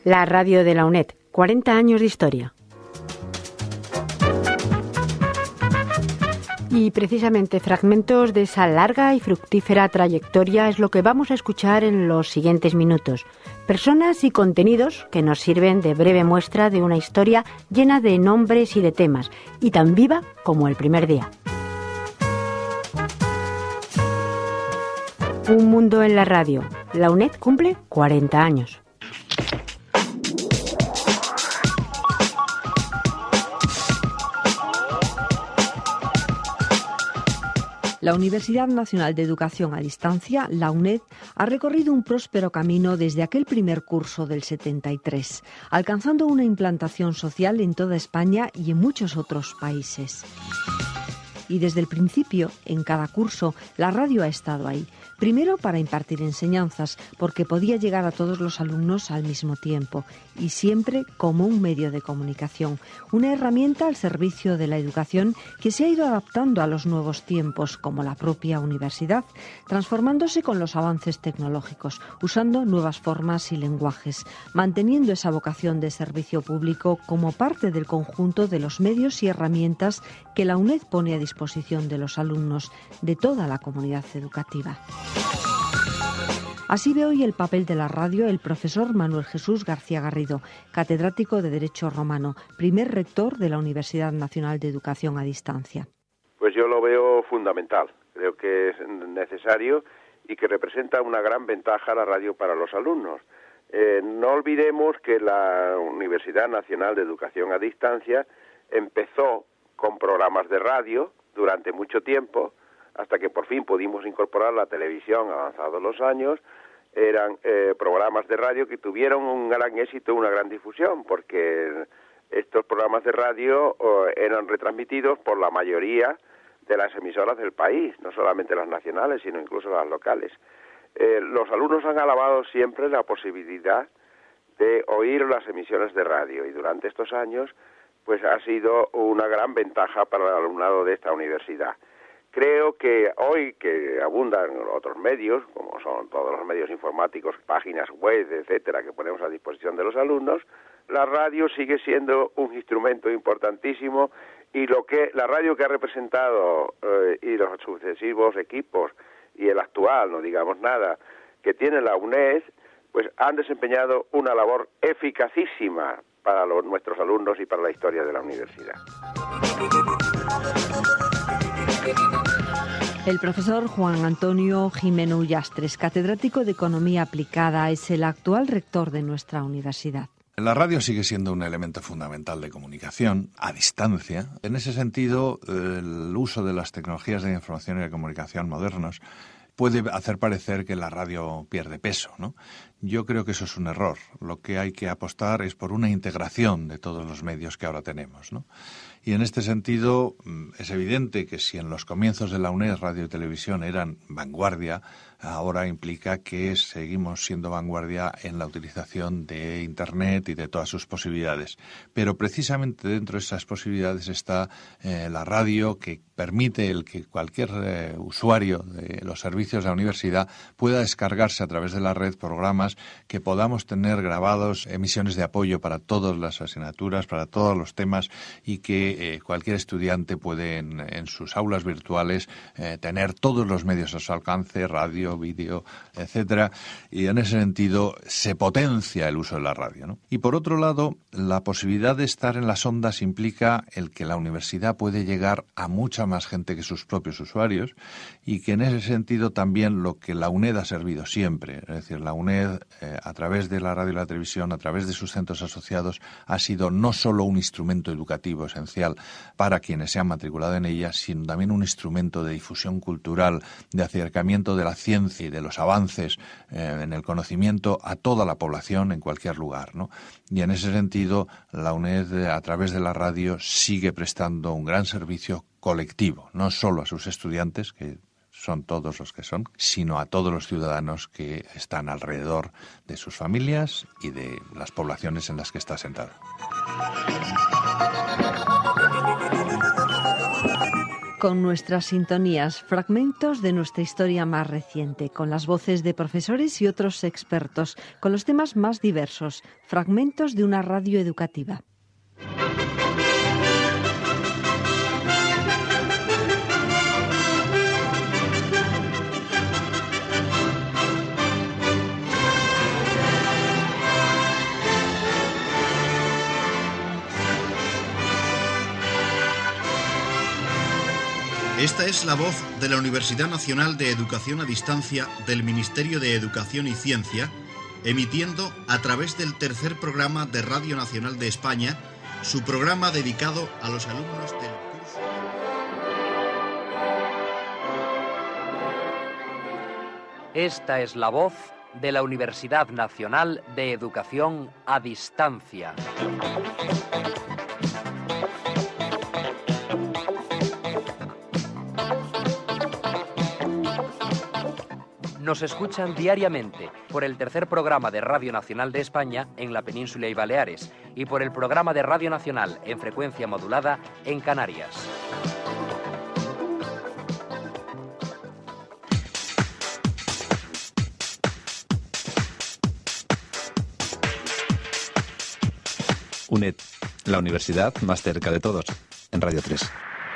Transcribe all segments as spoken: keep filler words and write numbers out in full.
la radio de la UNED, cuarenta años de historia. Y precisamente fragmentos de esa larga y fructífera trayectoria es lo que vamos a escuchar en los siguientes minutos. Personas y contenidos que nos sirven de breve muestra de una historia llena de nombres y de temas, y tan viva como el primer día. Un mundo en la radio. La UNED cumple cuarenta años. La Universidad Nacional de Educación a Distancia, la UNED, ha recorrido un próspero camino desde aquel primer curso del setenta y tres, alcanzando una implantación social en toda España y en muchos otros países. Y desde el principio, en cada curso, la radio ha estado ahí. Primero para impartir enseñanzas, porque podía llegar a todos los alumnos al mismo tiempo, y siempre como un medio de comunicación, una herramienta al servicio de la educación que se ha ido adaptando a los nuevos tiempos, como la propia universidad, transformándose con los avances tecnológicos, usando nuevas formas y lenguajes, manteniendo esa vocación de servicio público como parte del conjunto de los medios y herramientas que la UNED pone a disposición de los alumnos de toda la comunidad educativa. Así ve hoy el papel de la radio el profesor Manuel Jesús García Garrido, catedrático de Derecho Romano, primer rector de la Universidad Nacional de Educación a Distancia. Pues yo lo veo fundamental, creo que es necesario y que representa una gran ventaja la radio para los alumnos. Eh, no olvidemos que la Universidad Nacional de Educación a Distancia empezó con programas de radio durante mucho tiempo, hasta que por fin pudimos incorporar la televisión avanzados los años. Eran eh, programas de radio que tuvieron un gran éxito, una gran difusión, porque estos programas de radio eh, eran retransmitidos por la mayoría de las emisoras del país, no solamente las nacionales, sino incluso las locales. Eh, los alumnos han alabado siempre la posibilidad de oír las emisiones de radio, y durante estos años pues ha sido una gran ventaja para el alumnado de esta universidad. Creo que hoy, que abundan otros medios, como son todos los medios informáticos, páginas web, etcétera, que ponemos a disposición de los alumnos, la radio sigue siendo un instrumento importantísimo, y lo que la radio que ha representado eh, y los sucesivos equipos y el actual, no digamos nada, que tiene la UNED, pues han desempeñado una labor eficacísima para los, nuestros alumnos y para la historia de la universidad. El profesor Juan Antonio Jimeno Ullastres, catedrático de Economía Aplicada, es el actual rector de nuestra universidad. La radio sigue siendo un elemento fundamental de comunicación a distancia. En ese sentido, el uso de las tecnologías de información y de comunicación modernos puede hacer parecer que la radio pierde peso, ¿no? Yo creo que eso es un error. Lo que hay que apostar es por una integración de todos los medios que ahora tenemos, ¿no? Y en este sentido es evidente que si en los comienzos de la UNED radio y televisión eran vanguardia, ahora implica que seguimos siendo vanguardia en la utilización de Internet y de todas sus posibilidades. Pero precisamente dentro de esas posibilidades está eh, la radio, que permite el que cualquier eh, usuario de los servicios de la universidad pueda descargarse a través de la red programas que podamos tener grabados, emisiones de apoyo para todas las asignaturas, para todos los temas, y que eh, cualquier estudiante puede en, en sus aulas virtuales eh, tener todos los medios a su alcance, radio, vídeo, etcétera, y en ese sentido se potencia el uso de la radio, ¿no? Y por otro lado, la posibilidad de estar en las ondas implica el que la universidad puede llegar a mucha más gente que sus propios usuarios, y que en ese sentido también lo que la UNED ha servido siempre, es decir, la UNED eh, a través de la radio y la televisión, a través de sus centros asociados, ha sido no solo un instrumento educativo esencial para quienes se han matriculado en ella, sino también un instrumento de difusión cultural, de acercamiento de la ciencia y de los avances eh, en el conocimiento a toda la población en cualquier lugar, ¿no? Y en ese sentido, la UNED, a través de la radio, sigue prestando un gran servicio colectivo, no solo a sus estudiantes, que son todos los que son, sino a todos los ciudadanos que están alrededor de sus familias y de las poblaciones en las que está sentada. Con nuestras sintonías, fragmentos de nuestra historia más reciente, con las voces de profesores y otros expertos, con los temas más diversos, fragmentos de una radio educativa. Esta es la voz de la Universidad Nacional de Educación a Distancia del Ministerio de Educación y Ciencia, emitiendo a través del tercer programa de Radio Nacional de España, su programa dedicado a los alumnos del curso. Esta es la voz de la Universidad Nacional de Educación a Distancia. Nos escuchan diariamente por el tercer programa de Radio Nacional de España en la Península y Baleares y por el programa de Radio Nacional en frecuencia modulada en Canarias. U N E D, la universidad más cerca de todos, en Radio tres.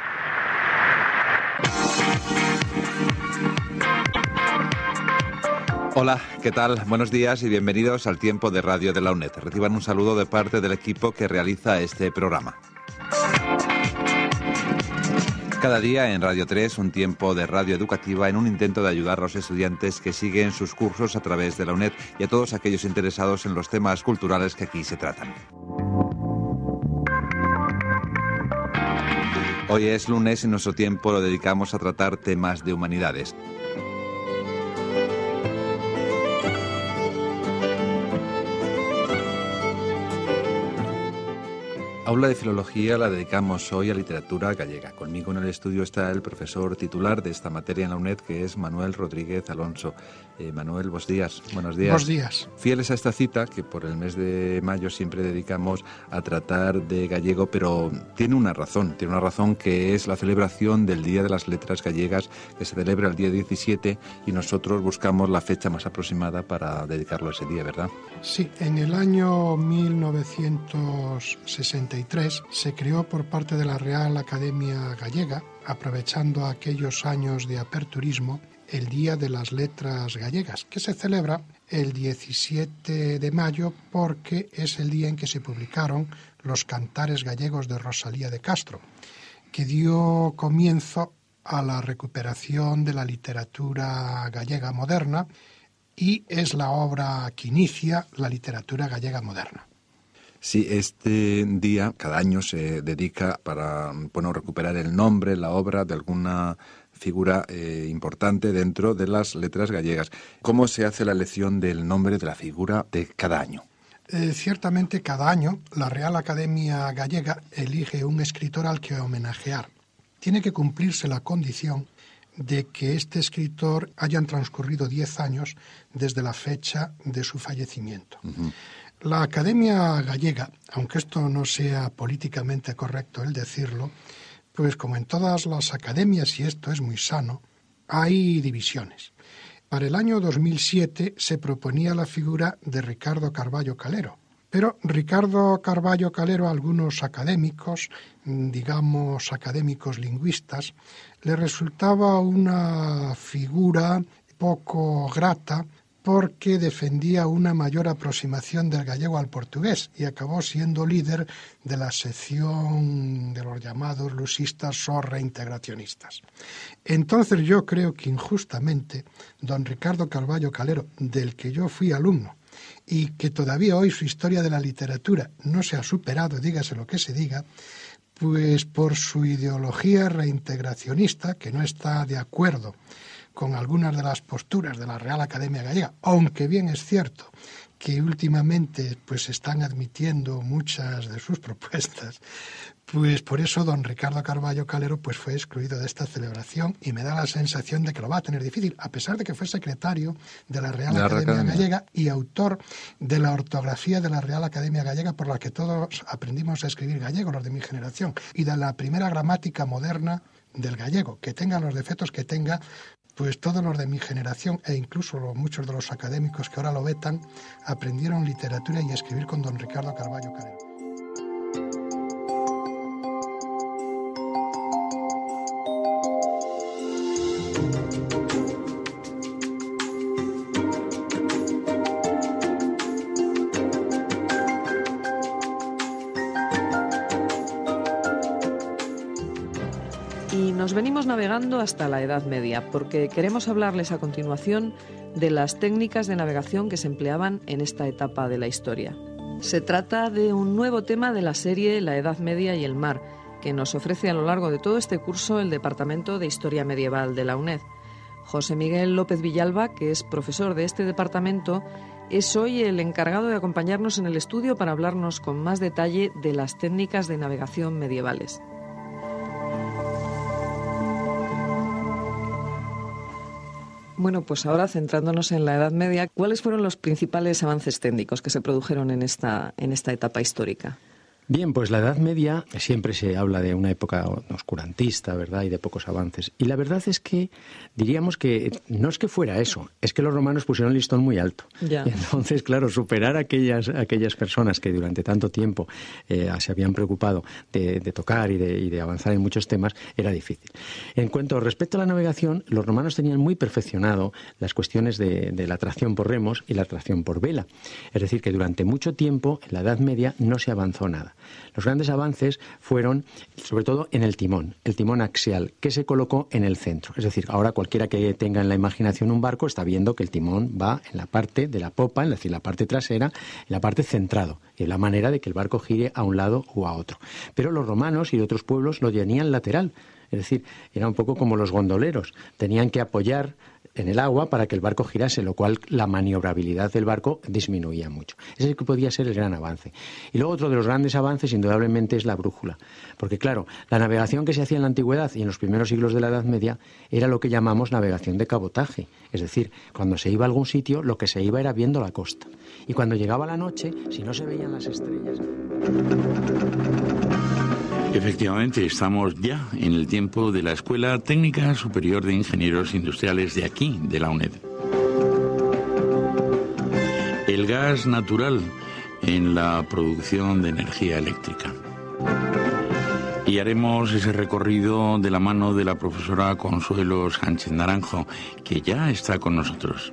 Hola, ¿qué tal? Buenos días y bienvenidos al tiempo de radio de la U N E D. Reciban un saludo de parte del equipo que realiza este programa. Cada día en Radio tres, un tiempo de radio educativa en un intento de ayudar a los estudiantes que siguen sus cursos a través de la U N E D y a todos aquellos interesados en los temas culturales que aquí se tratan. Hoy es lunes y nuestro tiempo lo dedicamos a tratar temas de humanidades. Aula de Filología la dedicamos hoy a literatura gallega. Conmigo en el estudio está el profesor titular de esta materia en la U N E D, que es Manuel Rodríguez Alonso. Eh, Manuel, buenos días. Buenos días. Buenos días. Fieles a esta cita, que por el mes de mayo siempre dedicamos a tratar de gallego, pero tiene una razón, tiene una razón que es la celebración del Día de las Letras Gallegas, que se celebra el día diecisiete, y nosotros buscamos la fecha más aproximada para dedicarlo a ese día, ¿verdad? Sí, en el año mil novecientos sesenta y tres se creó por parte de la Real Academia Gallega, aprovechando aquellos años de aperturismo, el Día de las Letras Gallegas, que se celebra el diecisiete de mayo porque es el día en que se publicaron los Cantares Gallegos de Rosalía de Castro, que dio comienzo a la recuperación de la literatura gallega moderna y es la obra que inicia la literatura gallega moderna. Sí, este día cada año se dedica para, bueno, recuperar el nombre, la obra de alguna figura eh, importante dentro de las letras gallegas. ¿Cómo se hace la elección del nombre de la figura de cada año? Eh, ciertamente cada año la Real Academia Gallega elige un escritor al que homenajear. Tiene que cumplirse la condición de que este escritor hayan transcurrido diez años desde la fecha de su fallecimiento. Uh-huh. La Academia Gallega, aunque esto no sea políticamente correcto el decirlo, pues como en todas las academias, y esto es muy sano, hay divisiones. Para el año dos mil siete se proponía la figura de Ricardo Carballo Calero, pero Ricardo Carballo Calero a algunos académicos, digamos académicos lingüistas, le resultaba una figura poco grata, porque defendía una mayor aproximación del gallego al portugués y acabó siendo líder de la sección de los llamados lusistas o reintegracionistas. Entonces yo creo que injustamente don Ricardo Carballo Calero, del que yo fui alumno, y que todavía hoy su historia de la literatura no se ha superado, dígase lo que se diga, pues por su ideología reintegracionista, que no está de acuerdo con algunas de las posturas de la Real Academia Gallega, aunque bien es cierto que últimamente pues están admitiendo muchas de sus propuestas, pues por eso don Ricardo Carballo Calero pues fue excluido de esta celebración y me da la sensación de que lo va a tener difícil, a pesar de que fue secretario de la Real la Academia, Academia Gallega y autor de la ortografía de la Real Academia Gallega, por la que todos aprendimos a escribir gallego, los de mi generación, y de la primera gramática moderna del gallego, que tenga los defectos que tenga. Pues todos los de mi generación e incluso los, muchos de los académicos que ahora lo vetan aprendieron literatura y a escribir con don Ricardo Carballo Carrero. Nos venimos navegando hasta la Edad Media, porque queremos hablarles a continuación de las técnicas de navegación que se empleaban en esta etapa de la historia. Se trata de un nuevo tema de la serie La Edad Media y el mar, que nos ofrece a lo largo de todo este curso el Departamento de Historia Medieval de la UNED. José Miguel López Villalba, que es profesor de este departamento, es hoy el encargado de acompañarnos en el estudio para hablarnos con más detalle de las técnicas de navegación medievales. Bueno, pues ahora centrándonos en la Edad Media, ¿cuáles fueron los principales avances técnicos que se produjeron en esta, en esta etapa histórica? Bien, pues la Edad Media siempre se habla de una época oscurantista, ¿verdad?, y de pocos avances. Y la verdad es que diríamos que no es que fuera eso, es que los romanos pusieron el listón muy alto. Ya. Y entonces, claro, superar a aquellas, aquellas personas que durante tanto tiempo eh, se habían preocupado de, de tocar y de, y de avanzar en muchos temas era difícil. En cuanto respecto a la navegación, los romanos tenían muy perfeccionado las cuestiones de, de la tracción por remos y la tracción por vela. Es decir, que durante mucho tiempo, en la Edad Media, no se avanzó nada. Los grandes avances fueron, sobre todo, en el timón, el timón axial, que se colocó en el centro. Es decir, ahora cualquiera que tenga en la imaginación un barco está viendo que el timón va en la parte de la popa, es decir, la parte trasera, en la parte centrado, y es la manera de que el barco gire a un lado o a otro. Pero los romanos y de otros pueblos lo tenían lateral, es decir, era un poco como los gondoleros, tenían que apoyar en el agua para que el barco girase, lo cual la maniobrabilidad del barco disminuía mucho. Ese que podía ser el gran avance. Y luego otro de los grandes avances, indudablemente, es la brújula. Porque, claro, la navegación que se hacía en la antigüedad y en los primeros siglos de la Edad Media era lo que llamamos navegación de cabotaje. Es decir, cuando se iba a algún sitio, lo que se iba era viendo la costa. Y cuando llegaba la noche, si no se veían las estrellas... Efectivamente, estamos ya en el tiempo de la Escuela Técnica Superior de Ingenieros Industriales de aquí, de la UNED. El gas natural en la producción de energía eléctrica. Y haremos ese recorrido de la mano de la profesora Consuelo Sánchez Naranjo, que ya está con nosotros.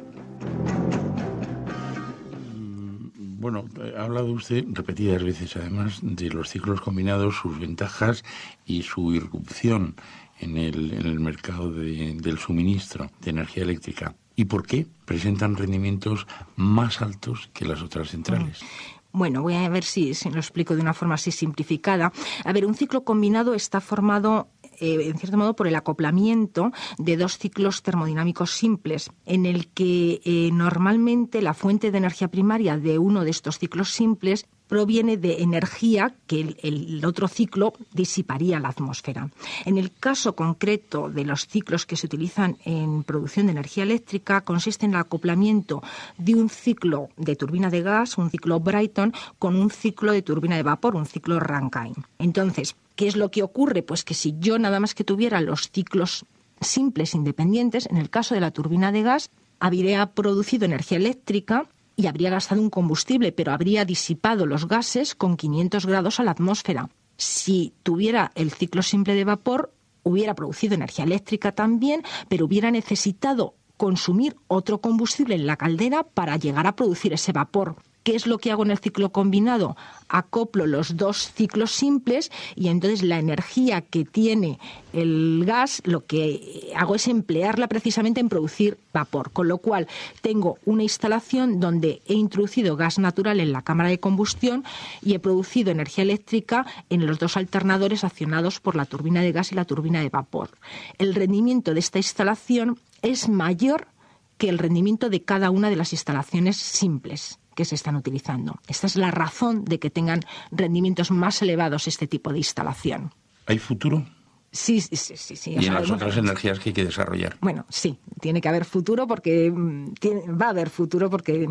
Bueno, ha hablado usted repetidas veces, además, de los ciclos combinados, sus ventajas y su irrupción en el, en el mercado de, del suministro de energía eléctrica. ¿Y por qué presentan rendimientos más altos que las otras centrales? Bueno, voy a ver si, si lo explico de una forma así simplificada. A ver, un ciclo combinado está formado, eh, en cierto modo, por el acoplamiento de dos ciclos termodinámicos simples, en el que eh, normalmente la fuente de energía primaria de uno de estos ciclos simples proviene de energía que el, el otro ciclo disiparía a la atmósfera. En el caso concreto de los ciclos que se utilizan en producción de energía eléctrica, consiste en el acoplamiento de un ciclo de turbina de gas, un ciclo Brayton, con un ciclo de turbina de vapor, un ciclo Rankine. Entonces, ¿qué es lo que ocurre? Pues que si yo nada más que tuviera los ciclos simples independientes, en el caso de la turbina de gas, habría producido energía eléctrica y habría gastado un combustible, pero habría disipado los gases con quinientos grados a la atmósfera. Si tuviera el ciclo simple de vapor, hubiera producido energía eléctrica también, pero hubiera necesitado consumir otro combustible en la caldera para llegar a producir ese vapor. ¿Qué es lo que hago en el ciclo combinado? Acoplo los dos ciclos simples y entonces la energía que tiene el gas, lo que hago es emplearla precisamente en producir vapor. Con lo cual tengo una instalación donde he introducido gas natural en la cámara de combustión y he producido energía eléctrica en los dos alternadores accionados por la turbina de gas y la turbina de vapor. El rendimiento de esta instalación es mayor que el rendimiento de cada una de las instalaciones simples que se están utilizando. Esta es la razón de que tengan rendimientos más elevados este tipo de instalación. ¿Hay futuro? Sí, sí, sí. sí, sí. Y en las otras energías que hay que desarrollar. Bueno, sí, tiene que haber futuro porque tiene, va a haber futuro porque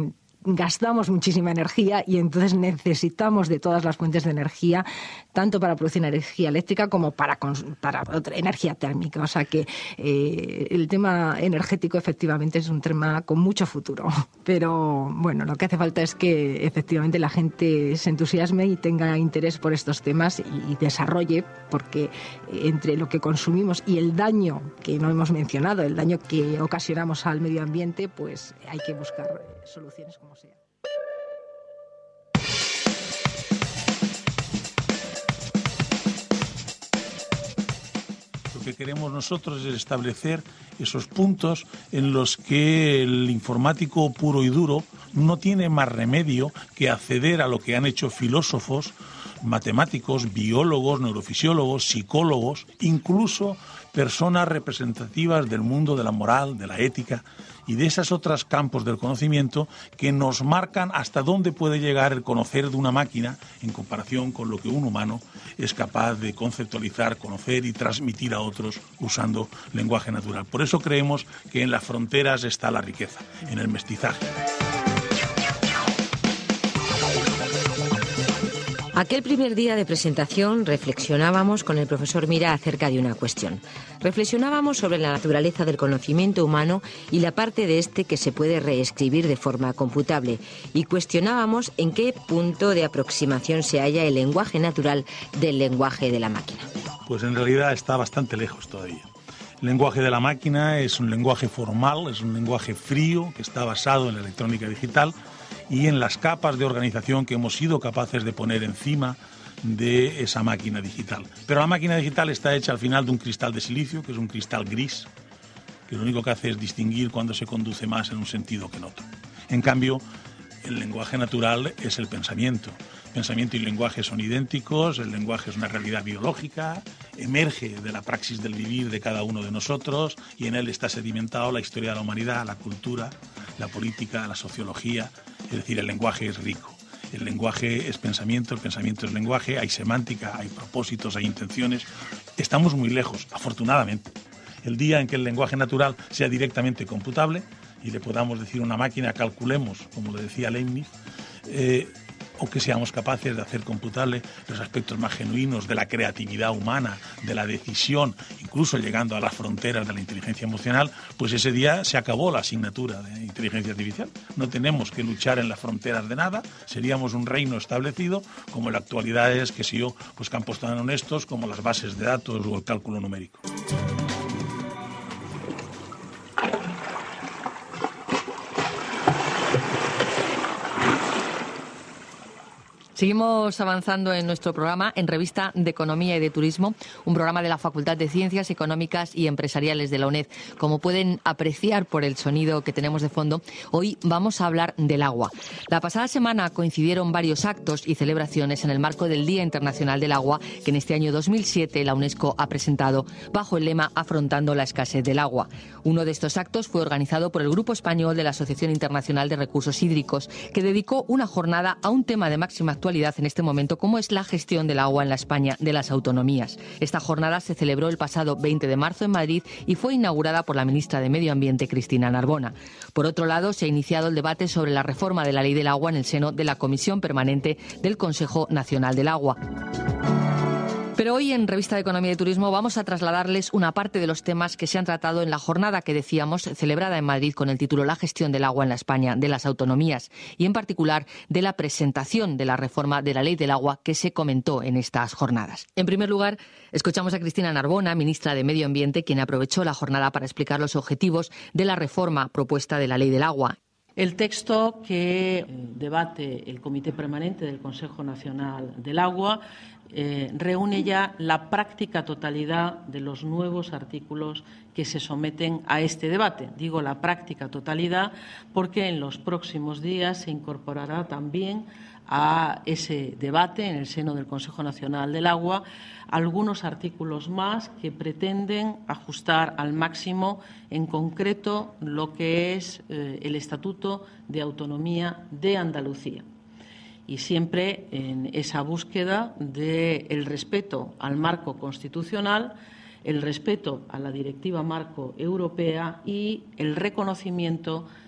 gastamos muchísima energía y entonces necesitamos de todas las fuentes de energía, tanto para producir energía eléctrica como para, para otra energía térmica. O sea que eh, el tema energético efectivamente es un tema con mucho futuro. Pero bueno, lo que hace falta es que efectivamente la gente se entusiasme y tenga interés por estos temas y, y desarrolle, porque entre lo que consumimos y el daño que no hemos mencionado, el daño que ocasionamos al medio ambiente, pues hay que buscar soluciones como sea. Lo que queremos nosotros es establecer esos puntos en los que el informático puro y duro no tiene más remedio que acceder a lo que han hecho filósofos, matemáticos, biólogos, neurofisiólogos, psicólogos, incluso personas representativas del mundo de la moral, de la ética y de esos otros campos del conocimiento que nos marcan hasta dónde puede llegar el conocer de una máquina en comparación con lo que un humano es capaz de conceptualizar, conocer y transmitir a otros usando lenguaje natural. Por eso creemos que en las fronteras está la riqueza, en el mestizaje. Aquel primer día de presentación reflexionábamos con el profesor Mira acerca de una cuestión. Reflexionábamos sobre la naturaleza del conocimiento humano y la parte de este que se puede reescribir de forma computable, y cuestionábamos en qué punto de aproximación se halla el lenguaje natural del lenguaje de la máquina. Pues en realidad está bastante lejos todavía. El lenguaje de la máquina es un lenguaje formal, es un lenguaje frío que está basado en la electrónica digital y en las capas de organización que hemos sido capaces de poner encima de esa máquina digital. Pero la máquina digital está hecha al final de un cristal de silicio, que es un cristal gris, que lo único que hace es distinguir cuando se conduce más en un sentido que en otro. En cambio, el lenguaje natural es el pensamiento. Pensamiento y lenguaje son idénticos, el lenguaje es una realidad biológica, emerge de la praxis del vivir de cada uno de nosotros y en él está sedimentado la historia de la humanidad, la cultura, la política, la sociología. Es decir, el lenguaje es rico. El lenguaje es pensamiento, el pensamiento es lenguaje, hay semántica, hay propósitos, hay intenciones. Estamos muy lejos, afortunadamente. El día en que el lenguaje natural sea directamente computable y le podamos decir a una máquina, calculemos, como le decía Leibniz, eh, o que seamos capaces de hacer computable los aspectos más genuinos de la creatividad humana, de la decisión, incluso llegando a las fronteras de la inteligencia emocional, pues ese día se acabó la asignatura de inteligencia artificial. No tenemos que luchar en las fronteras de nada, seríamos un reino establecido, como en la actualidad es, que si yo, pues campos tan honestos como las bases de datos o el cálculo numérico. Seguimos avanzando en nuestro programa en Revista de Economía y de Turismo, un programa de la Facultad de Ciencias Económicas y Empresariales de la UNED. Como pueden apreciar por el sonido que tenemos de fondo, hoy vamos a hablar del agua. La pasada semana coincidieron varios actos y celebraciones en el marco del Día Internacional del Agua, que en este año dos mil siete la UNESCO ha presentado bajo el lema Afrontando la escasez del agua. Uno de estos actos fue organizado por el Grupo Español de la Asociación Internacional de Recursos Hídricos, que dedicó una jornada a un tema de máxima actualidad en este momento, como es la gestión del agua en la España de las autonomías. Esta jornada se celebró el pasado veinte de marzo en Madrid y fue inaugurada por la ministra de Medio Ambiente, Cristina Narbona. Por otro lado, se ha iniciado el debate sobre la reforma de la Ley del Agua en el seno de la Comisión Permanente del Consejo Nacional del Agua. Pero hoy en Revista de Economía y Turismo vamos a trasladarles una parte de los temas que se han tratado en la jornada que decíamos celebrada en Madrid con el título La gestión del agua en la España de las autonomías y en particular de la presentación de la reforma de la Ley del Agua que se comentó en estas jornadas. En primer lugar, escuchamos a Cristina Narbona, ministra de Medio Ambiente, quien aprovechó la jornada para explicar los objetivos de la reforma propuesta de la Ley del Agua. El texto que debate el Comité Permanente del Consejo Nacional del Agua eh, reúne ya la práctica totalidad de los nuevos artículos que se someten a este debate. Digo la práctica totalidad porque en los próximos días se incorporará también a ese debate en el seno del Consejo Nacional del Agua algunos artículos más que pretenden ajustar al máximo, en concreto, lo que es eh, el Estatuto de Autonomía de Andalucía. Y siempre en esa búsqueda del respeto al marco constitucional, el respeto a la Directiva Marco Europea y el reconocimiento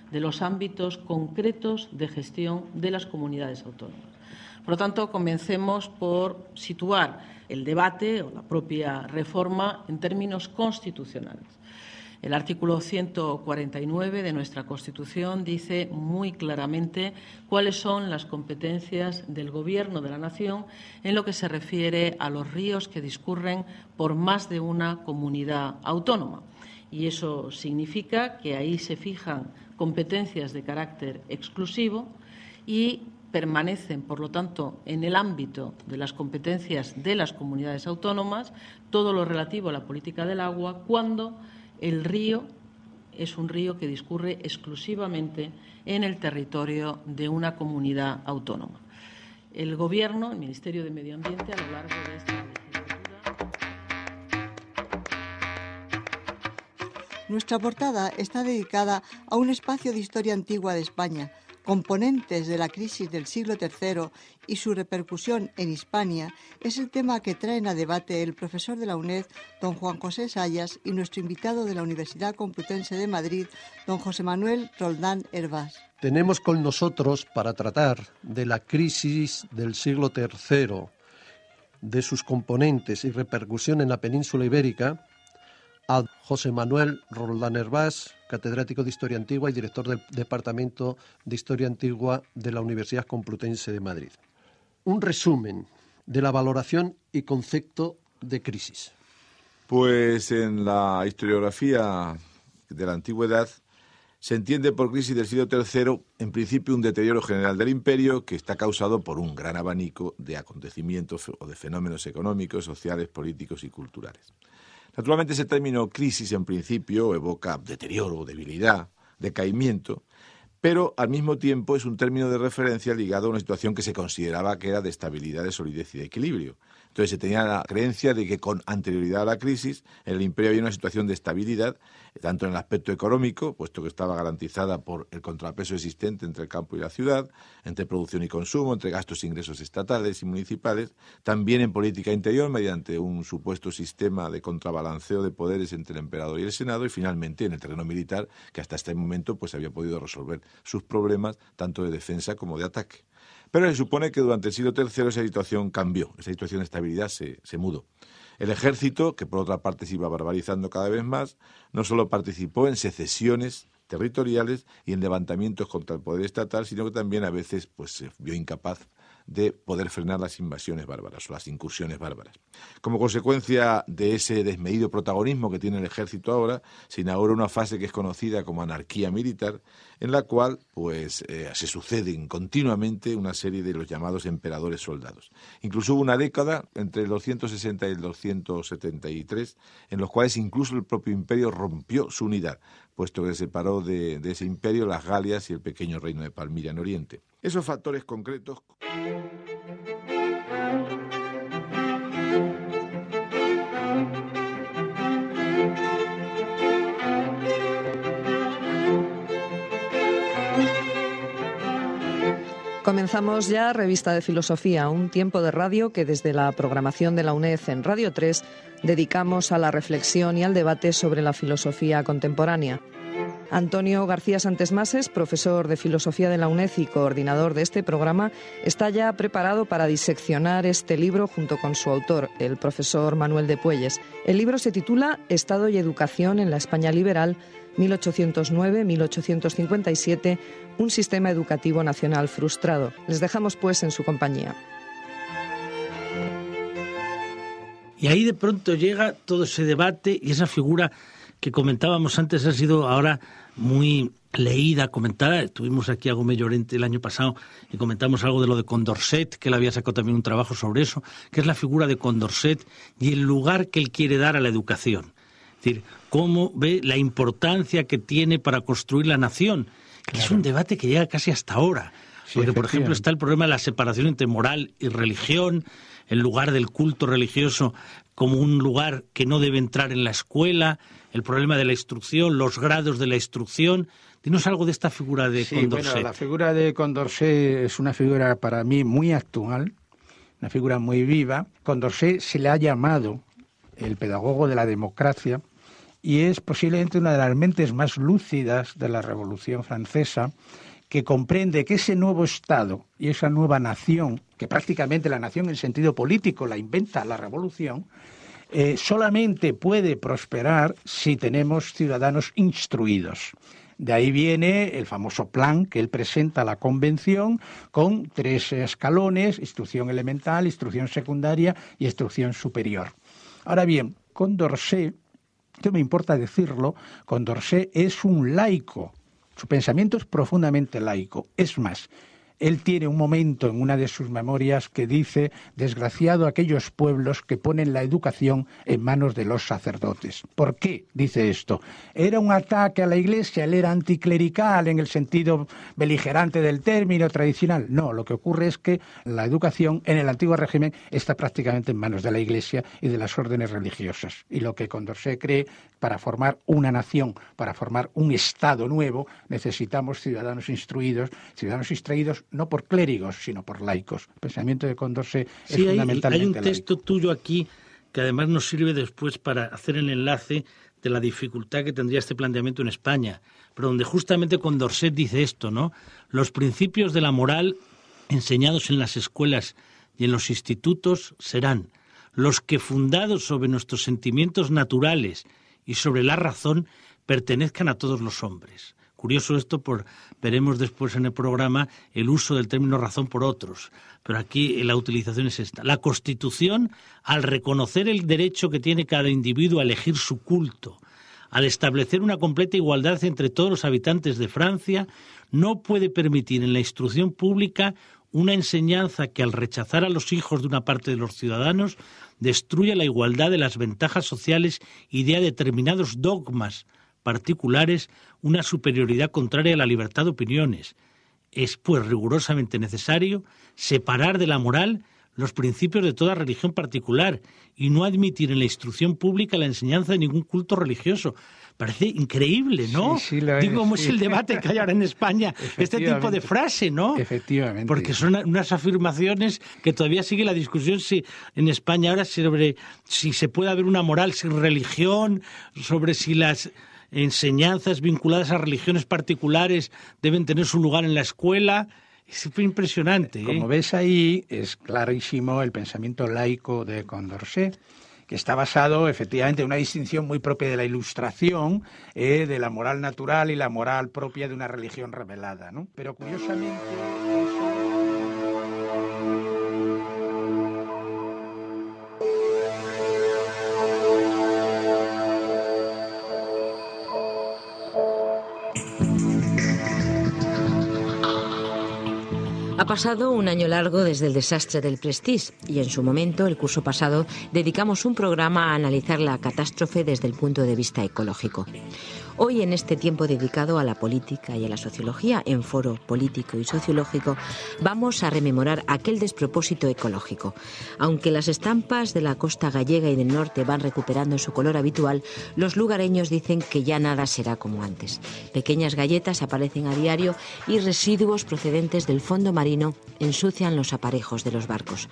de los ámbitos concretos de gestión de las comunidades autónomas. Por lo tanto, comencemos por situar el debate o la propia reforma en términos constitucionales. El artículo ciento cuarenta y nueve de nuestra Constitución dice muy claramente cuáles son las competencias del Gobierno de la Nación en lo que se refiere a los ríos que discurren por más de una comunidad autónoma. Y eso significa que ahí se fijan competencias de carácter exclusivo y permanecen, por lo tanto, en el ámbito de las competencias de las comunidades autónomas todo lo relativo a la política del agua cuando el río es un río que discurre exclusivamente en el territorio de una comunidad autónoma. El Gobierno, el Ministerio de Medio Ambiente, a lo largo de esta legislatura. Nuestra portada está dedicada a un espacio de historia antigua de España, componentes de la crisis del siglo tercero y su repercusión en Hispania, es el tema que traen a debate el profesor de la UNED, don Juan José Sayas, y nuestro invitado de la Universidad Complutense de Madrid, don José Manuel Roldán Hervás. Tenemos con nosotros, para tratar de la crisis del siglo tercero, de sus componentes y repercusión en la península ibérica, a José Manuel Roldán Hervás, catedrático de Historia Antigua y director del Departamento de Historia Antigua de la Universidad Complutense de Madrid. Un resumen de la valoración y concepto de crisis. Pues en la historiografía de la antigüedad se entiende por crisis del siglo tercero, en principio, un deterioro general del imperio que está causado por un gran abanico de acontecimientos o de fenómenos económicos, sociales, políticos y culturales. Naturalmente, ese término crisis, en principio, evoca deterioro, debilidad, decaimiento, pero al mismo tiempo es un término de referencia ligado a una situación que se consideraba que era de estabilidad, de solidez y de equilibrio. Entonces se tenía la creencia de que con anterioridad a la crisis en el imperio había una situación de estabilidad, tanto en el aspecto económico, puesto que estaba garantizada por el contrapeso existente entre el campo y la ciudad, entre producción y consumo, entre gastos e ingresos estatales y municipales, también en política interior mediante un supuesto sistema de contrabalanceo de poderes entre el emperador y el senado, y finalmente en el terreno militar, que hasta este momento pues había podido resolver sus problemas tanto de defensa como de ataque. Pero se supone que durante el siglo tercero esa situación cambió, esa situación de estabilidad se, se mudó. El ejército, que por otra parte se iba barbarizando cada vez más, no solo participó en secesiones territoriales y en levantamientos contra el poder estatal, sino que también a veces pues, se vio incapaz de poder frenar las invasiones bárbaras o las incursiones bárbaras. Como consecuencia de ese desmedido protagonismo que tiene el ejército ahora, se inaugura una fase que es conocida como anarquía militar, en la cual pues eh, se suceden continuamente una serie de los llamados emperadores soldados. Incluso hubo una década entre el doscientos sesenta y el doscientos setenta y tres en los cuales incluso el propio imperio rompió su unidad, puesto que separó de, de ese imperio las Galias y el pequeño reino de Palmira en Oriente. Esos factores concretos. Comenzamos ya Revista de Filosofía, un tiempo de radio que desde la programación de la UNED en Radio tres dedicamos a la reflexión y al debate sobre la filosofía contemporánea. Antonio García Santesmases, profesor de Filosofía de la UNED y coordinador de este programa, está ya preparado para diseccionar este libro junto con su autor, el profesor Manuel de Puelles. El libro se titula Estado y Educación en la España liberal, mil ochocientos nueve a mil ochocientos cincuenta y siete, un sistema educativo nacional frustrado. Les dejamos pues en su compañía. Y ahí de pronto llega todo ese debate y esa figura que comentábamos antes ha sido ahora muy leída, comentada. Estuvimos aquí a Gómez Llorente el año pasado y comentamos algo de lo de Condorcet, que él había sacado también un trabajo sobre eso, que es la figura de Condorcet y el lugar que él quiere dar a la educación. Es decir, cómo ve la importancia que tiene para construir la nación, que claro. Es un debate que llega casi hasta ahora. Sí, porque, por ejemplo, está el problema de la separación entre moral y religión, el lugar del culto religioso como un lugar que no debe entrar en la escuela, el problema de la instrucción, los grados de la instrucción. Dinos algo de esta figura de sí, Condorcet. Bueno, la figura de Condorcet es una figura para mí muy actual, una figura muy viva. Condorcet se le ha llamado el pedagogo de la democracia y es posiblemente una de las mentes más lúcidas de la Revolución Francesa, que comprende que ese nuevo Estado y esa nueva nación, que prácticamente la nación en sentido político la inventa la Revolución, eh, solamente puede prosperar si tenemos ciudadanos instruidos. De ahí viene el famoso plan que él presenta a la Convención con tres escalones: instrucción elemental, instrucción secundaria y instrucción superior. Ahora bien, Condorcet, que me importa decirlo, Condorcet es un laico. Su pensamiento es profundamente laico. Es más, él tiene un momento en una de sus memorias que dice: desgraciado aquellos pueblos que ponen la educación en manos de los sacerdotes. ¿Por qué dice esto? ¿Era un ataque a la Iglesia? ¿Él era anticlerical en el sentido beligerante del término tradicional? No, lo que ocurre es que la educación en el antiguo régimen está prácticamente en manos de la Iglesia y de las órdenes religiosas. Y lo que Condorcet cree, para formar una nación, para formar un Estado nuevo, necesitamos ciudadanos instruidos, ciudadanos instruidos no por clérigos, sino por laicos. El pensamiento de Condorcet es sí, hay, fundamentalmente hay un laico. texto tuyo aquí que además nos sirve después para hacer el enlace de la dificultad que tendría este planteamiento en España, pero donde justamente Condorcet dice esto, ¿no? Los principios de la moral enseñados en las escuelas y en los institutos serán los que, fundados sobre nuestros sentimientos naturales y sobre la razón, pertenezcan a todos los hombres. Curioso esto, por veremos después en el programa el uso del término razón por otros, pero aquí la utilización es esta. La Constitución, al reconocer el derecho que tiene cada individuo a elegir su culto, al establecer una completa igualdad entre todos los habitantes de Francia, no puede permitir en la instrucción pública una enseñanza que, al rechazar a los hijos de una parte de los ciudadanos, destruya la igualdad de las ventajas sociales y de determinados dogmas particulares una superioridad contraria a la libertad de opiniones. Es, pues, rigurosamente necesario separar de la moral los principios de toda religión particular y no admitir en la instrucción pública la enseñanza de ningún culto religioso. Parece increíble, ¿no? Sí, sí lo es, Digo, ¿cómo sí. es el debate que hay ahora en España? Este tipo de frase, ¿no? Efectivamente. Porque son unas afirmaciones que todavía sigue la discusión si en España ahora sobre si se puede haber una moral sin religión, sobre si las enseñanzas vinculadas a religiones particulares deben tener su lugar en la escuela. Es impresionante, ¿eh? Como ves ahí, es clarísimo el pensamiento laico de Condorcet, que está basado efectivamente en una distinción muy propia de la Ilustración, eh, de la moral natural y la moral propia de una religión revelada, ¿no? Pero curiosamente Ha pasado un año largo desde el desastre del Prestige y en su momento, el curso pasado, dedicamos un programa a analizar la catástrofe desde el punto de vista ecológico. Hoy, en este tiempo dedicado a la política y a la sociología, en Foro Político y Sociológico, vamos a rememorar aquel despropósito ecológico. Aunque las estampas de la costa gallega y del norte van recuperando su color habitual, los lugareños dicen que ya nada será como antes. Pequeñas galletas aparecen a diario y residuos procedentes del fondo marino ensucian los aparejos de los barcos.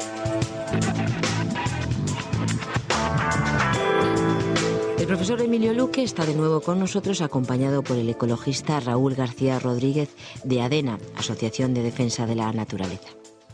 El profesor Emilio Luque está de nuevo con nosotros, acompañado por el ecologista Raúl García Rodríguez de ADENA, Asociación de Defensa de la Naturaleza.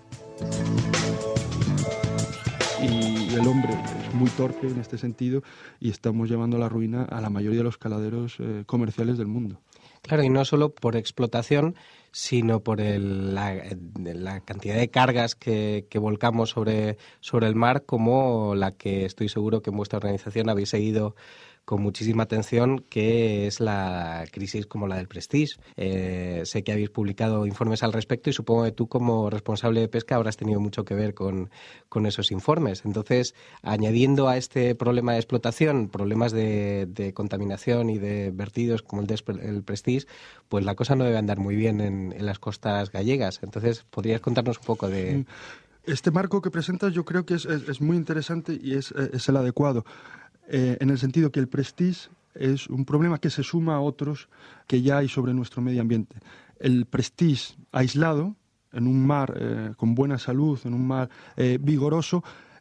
Y el hombre es muy torpe en este sentido y estamos llevando a la ruina a la mayoría de los caladeros eh, comerciales del mundo. Claro, y no solo por explotación, sino por el, la, la cantidad de cargas que, que volcamos sobre, sobre el mar, como la que estoy seguro que en vuestra organización habéis seguido con muchísima atención, que es la crisis como la del Prestige. Eh, sé que habéis publicado informes al respecto y supongo que tú, como responsable de pesca, habrás tenido mucho que ver con, con esos informes. Entonces, añadiendo a este problema de explotación problemas de, de contaminación y de vertidos como el del Prestige, pues la cosa no debe andar muy bien en, en las costas gallegas. Entonces, ¿podrías contarnos un poco de...? Este marco que presentas yo creo que es, es, es muy interesante y es, es el adecuado. Eh, en el sentido que el Prestige es un problema que se suma a otros que ya hay sobre nuestro medio ambiente. El Prestige aislado, en un mar eh, con buena salud, en un mar eh, vigoroso,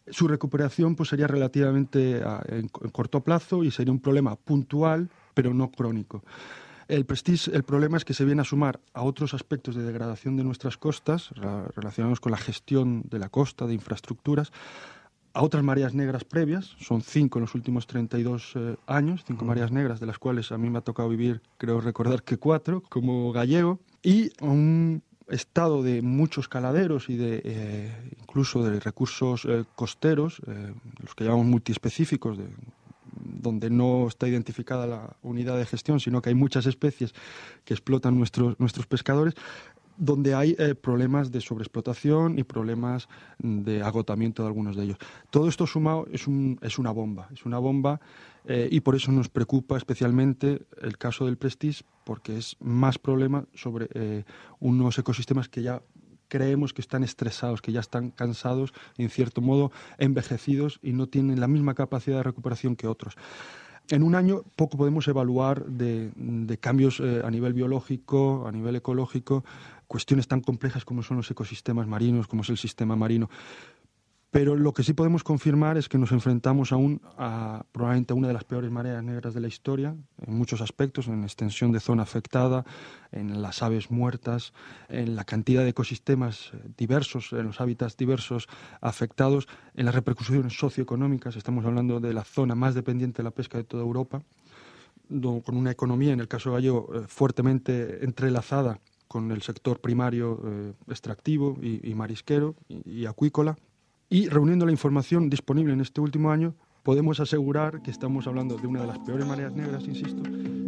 Su recuperación pues sería relativamente a, en, en corto plazo y sería un problema puntual, pero no crónico. El Prestige, el problema es que se viene a sumar a otros aspectos de degradación de nuestras costas, relacionados con la gestión de la costa, de infraestructuras, a otras mareas negras previas, son cinco en los últimos treinta y dos eh, años, cinco mareas negras, de las cuales a mí me ha tocado vivir, creo recordar que cuatro, como gallego, y un estado de muchos caladeros y de eh, incluso de recursos eh, costeros, eh, los que llamamos multiespecíficos, de, donde no está identificada la unidad de gestión, sino que hay muchas especies que explotan nuestros, nuestros pescadores, donde hay eh, problemas de sobreexplotación y problemas de agotamiento de algunos de ellos. Todo esto sumado es, un, es una bomba, es una bomba eh, y por eso nos preocupa especialmente el caso del Prestige, porque es más problema sobre eh, unos ecosistemas que ya creemos que están estresados, que ya están cansados, en cierto modo envejecidos y no tienen la misma capacidad de recuperación que otros. En un año poco podemos evaluar de, de cambios eh, a nivel biológico, a nivel ecológico, cuestiones tan complejas como son los ecosistemas marinos, como es el sistema marino. Pero lo que sí podemos confirmar es que nos enfrentamos aún a probablemente a una de las peores mareas negras de la historia, en muchos aspectos, en extensión de zona afectada, en las aves muertas, en la cantidad de ecosistemas diversos, en los hábitats diversos afectados, en las repercusiones socioeconómicas. Estamos hablando de la zona más dependiente de la pesca de toda Europa, con una economía, en el caso gallego, fuertemente entrelazada con el sector primario eh, extractivo y, y marisquero y, y acuícola. Y reuniendo la información disponible en este último año, podemos asegurar que estamos hablando de una de las peores mareas negras, insisto.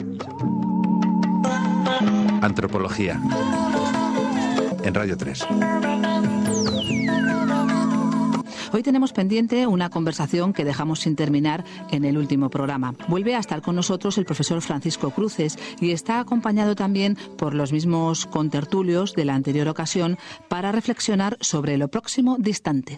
Antropología. En Radio tres. Hoy tenemos pendiente una conversación que dejamos sin terminar en el último programa. Vuelve a estar con nosotros el profesor Francisco Cruces y está acompañado también por los mismos contertulios de la anterior ocasión para reflexionar sobre lo próximo distante.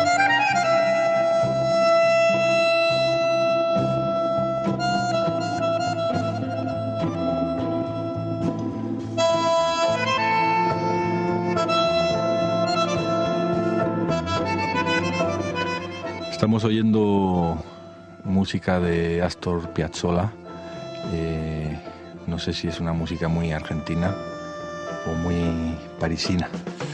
Estamos oyendo música de Astor Piazzolla. Eh, no sé si es una música muy argentina o muy parisina.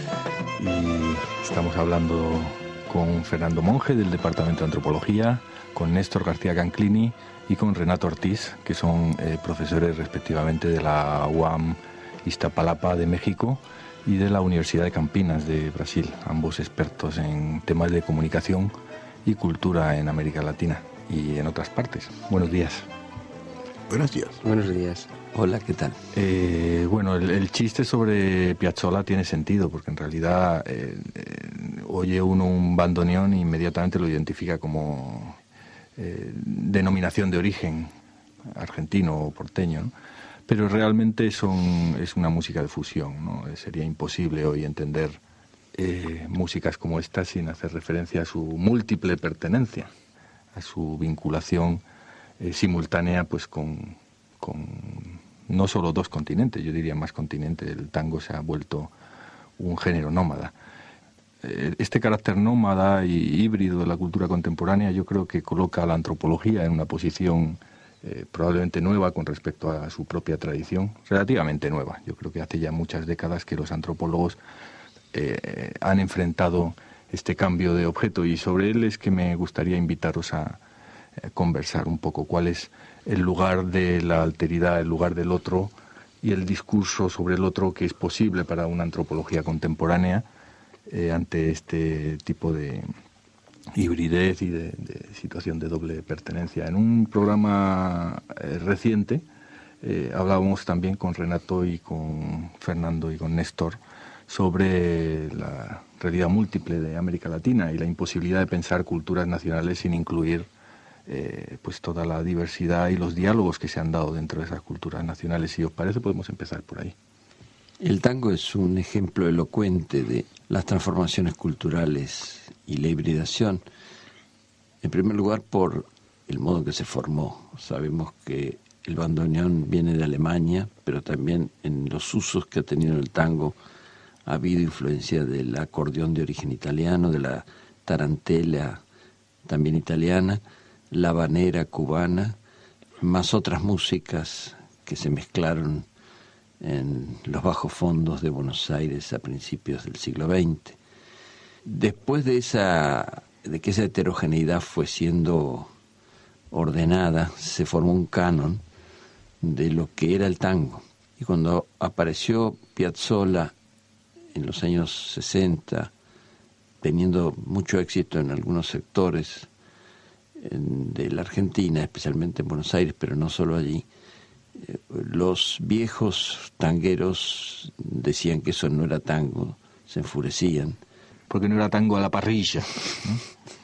Y estamos hablando con Fernando Monge del Departamento de Antropología, con Néstor García Canclini y con Renato Ortiz, que son eh, profesores respectivamente de la U A M Iztapalapa de México y de la Universidad de Campinas de Brasil, ambos expertos en temas de comunicación y cultura en América Latina y en otras partes. Buenos días. Buenos días. Buenos días. Hola, ¿qué tal? Eh, bueno, el, el chiste sobre Piazzolla tiene sentido, porque en realidad eh, eh, oye uno un bandoneón e inmediatamente lo identifica como eh, denominación de origen argentino o porteño, ¿no? Pero realmente son, es una música de fusión, ¿no? Sería imposible hoy entender Eh, músicas como esta sin hacer referencia a su múltiple pertenencia, a su vinculación eh, simultánea pues con, con no solo dos continentes, yo diría más continentes. El tango se ha vuelto un género nómada. Eh, este carácter nómada y híbrido de la cultura contemporánea yo creo que coloca a la antropología en una posición eh, probablemente nueva con respecto a su propia tradición, relativamente nueva. Yo creo que hace ya muchas décadas que los antropólogos Eh, han enfrentado este cambio de objeto, y sobre él es que me gustaría invitaros a eh, conversar un poco cuál es el lugar de la alteridad, el lugar del otro y el discurso sobre el otro que es posible para una antropología contemporánea eh, ante este tipo de hibridez y de, de situación de doble pertenencia. En un programa eh, reciente eh, hablábamos también con Renato y con Fernando y con Néstor sobre la realidad múltiple de América Latina y la imposibilidad de pensar culturas nacionales sin incluir eh, pues toda la diversidad y los diálogos que se han dado dentro de esas culturas nacionales. Si os parece, podemos empezar por ahí. El tango es un ejemplo elocuente de las transformaciones culturales y la hibridación. En primer lugar, por el modo en que se formó. Sabemos que el bandoneón viene de Alemania, pero también en los usos que ha tenido el tango ha habido influencia del acordeón de origen italiano, de la tarantela también italiana, la habanera cubana, más otras músicas que se mezclaron en los bajos fondos de Buenos Aires a principios del siglo veinte. Después de esa, de que esa heterogeneidad fue siendo ordenada, se formó un canon de lo que era el tango. Y cuando apareció Piazzolla en los años sesenta, teniendo mucho éxito en algunos sectores de la Argentina, especialmente en Buenos Aires, pero no solo allí, los viejos tangueros decían que eso no era tango, se enfurecían. Porque no era tango a la parrilla, ¿no?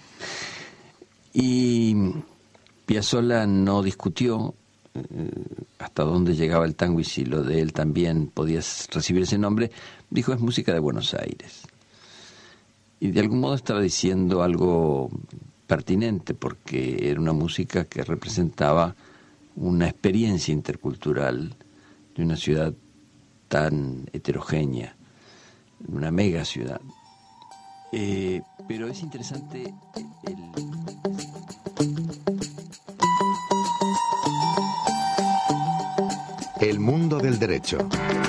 Y Piazzolla no discutió eh, hasta dónde llegaba el tango y si lo de él también podía recibir ese nombre. Dijo, es música de Buenos Aires. Y de algún modo estaba diciendo algo pertinente, porque era una música que representaba una experiencia intercultural de una ciudad tan heterogénea, una mega ciudad. Eh, pero es interesante el... El mundo del derecho.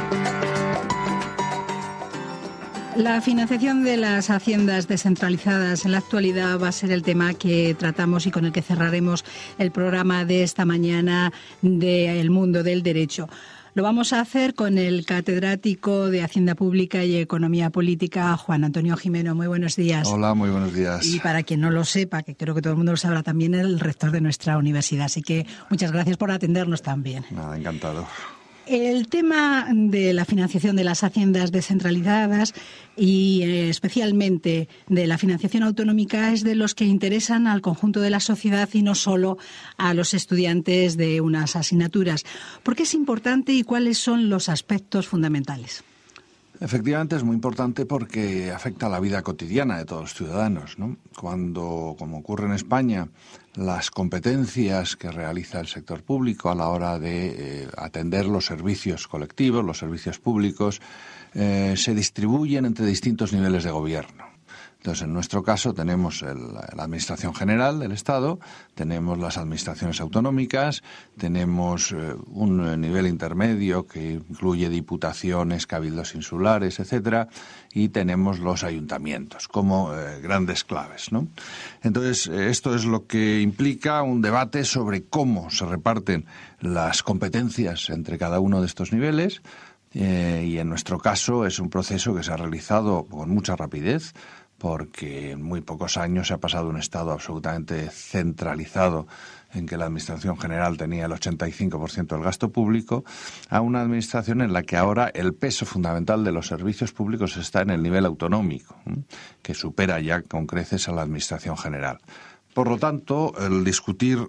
La financiación de las haciendas descentralizadas en la actualidad va a ser el tema que tratamos y con el que cerraremos el programa de esta mañana de El mundo del derecho. Lo vamos a hacer con el catedrático de Hacienda Pública y Economía Política, Juan Antonio Gimeno. Muy buenos días. Hola, muy buenos días. Y para quien no lo sepa, que creo que todo el mundo lo sabrá también, el rector de nuestra universidad. Así que muchas gracias por atendernos también. Nada, encantado. El tema de la financiación de las haciendas descentralizadas y eh, especialmente de la financiación autonómica es de los que interesan al conjunto de la sociedad y no solo a los estudiantes de unas asignaturas. ¿Por qué es importante y cuáles son los aspectos fundamentales? Efectivamente es muy importante porque afecta a la vida cotidiana de todos los ciudadanos, ¿no? Cuando, como ocurre en España, las competencias que realiza el sector público a la hora de eh, atender los servicios colectivos, los servicios públicos, eh, se distribuyen entre distintos niveles de gobierno. Entonces, en nuestro caso tenemos el, la Administración General del Estado, tenemos las administraciones autonómicas, tenemos eh, un nivel intermedio que incluye diputaciones, cabildos insulares, etcétera, y tenemos los ayuntamientos como eh, grandes claves, ¿no? Entonces, eh, esto es lo que implica un debate sobre cómo se reparten las competencias entre cada uno de estos niveles. Eh, y en nuestro caso es un proceso que se ha realizado con mucha rapidez, porque en muy pocos años se ha pasado de un Estado absolutamente centralizado en que la Administración General tenía el ochenta y cinco por ciento del gasto público a una Administración en la que ahora el peso fundamental de los servicios públicos está en el nivel autonómico, que supera ya con creces a la Administración General. Por lo tanto, el discutir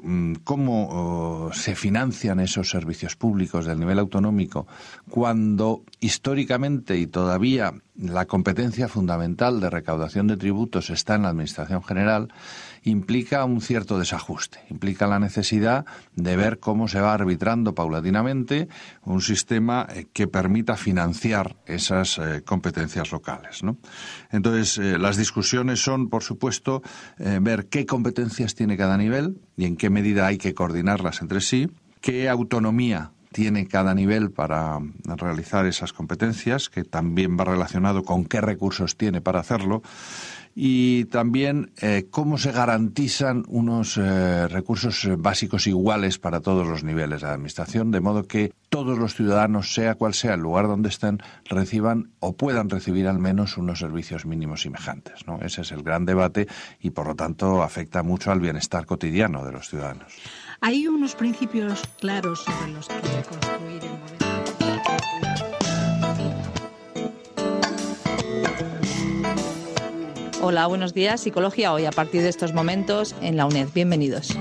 cómo uh, se financian esos servicios públicos del nivel autonómico cuando históricamente y todavía la competencia fundamental de recaudación de tributos está en la Administración General, implica un cierto desajuste, implica la necesidad de ver cómo se va arbitrando paulatinamente un sistema que permita financiar esas eh, competencias locales, ¿no? Entonces, eh, las discusiones son, por supuesto, eh, ver qué competencias tiene cada nivel y en qué medida hay que coordinarlas entre sí, qué autonomía tiene cada nivel para realizar esas competencias, que también va relacionado con qué recursos tiene para hacerlo, y también eh, cómo se garantizan unos eh, recursos básicos iguales para todos los niveles de administración, de modo que todos los ciudadanos, sea cual sea el lugar donde estén, reciban o puedan recibir al menos unos servicios mínimos semejantes, ¿no? Ese es el gran debate y, por lo tanto, afecta mucho al bienestar cotidiano de los ciudadanos. Hay unos principios claros sobre los que construir el modelo. Hola, buenos días. Psicología hoy a partir de estos momentos en la UNED. Bienvenidos.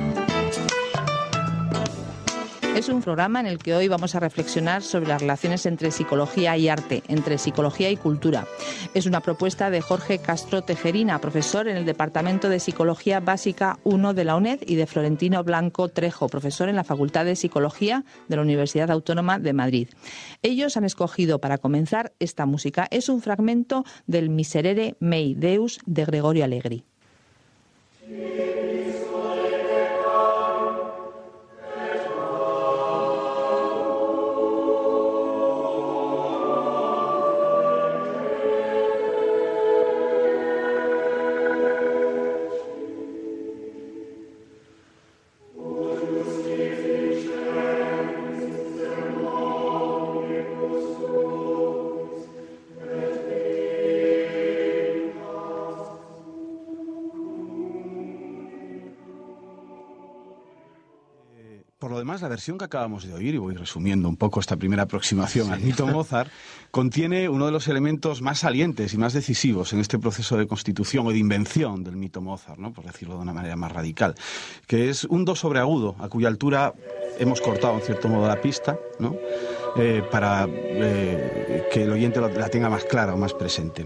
Es un programa en el que hoy vamos a reflexionar sobre las relaciones entre psicología y arte, entre psicología y cultura. Es una propuesta de Jorge Castro Tejerina, profesor en el Departamento de Psicología Básica uno de la UNED, y de Florentino Blanco Trejo, profesor en la Facultad de Psicología de la Universidad Autónoma de Madrid. Ellos han escogido para comenzar esta música. Es un fragmento del Miserere Mei Deus de Gregorio Allegri. además la versión que acabamos de oír, y voy resumiendo un poco esta primera aproximación sí. al mito Mozart, contiene uno de los elementos más salientes y más decisivos en este proceso de constitución o de invención del mito Mozart, ¿no? Por decirlo de una manera más radical, que es un do sobreagudo a cuya altura hemos cortado en cierto modo la pista, ¿no? eh, para eh, que el oyente la tenga más clara o más presente.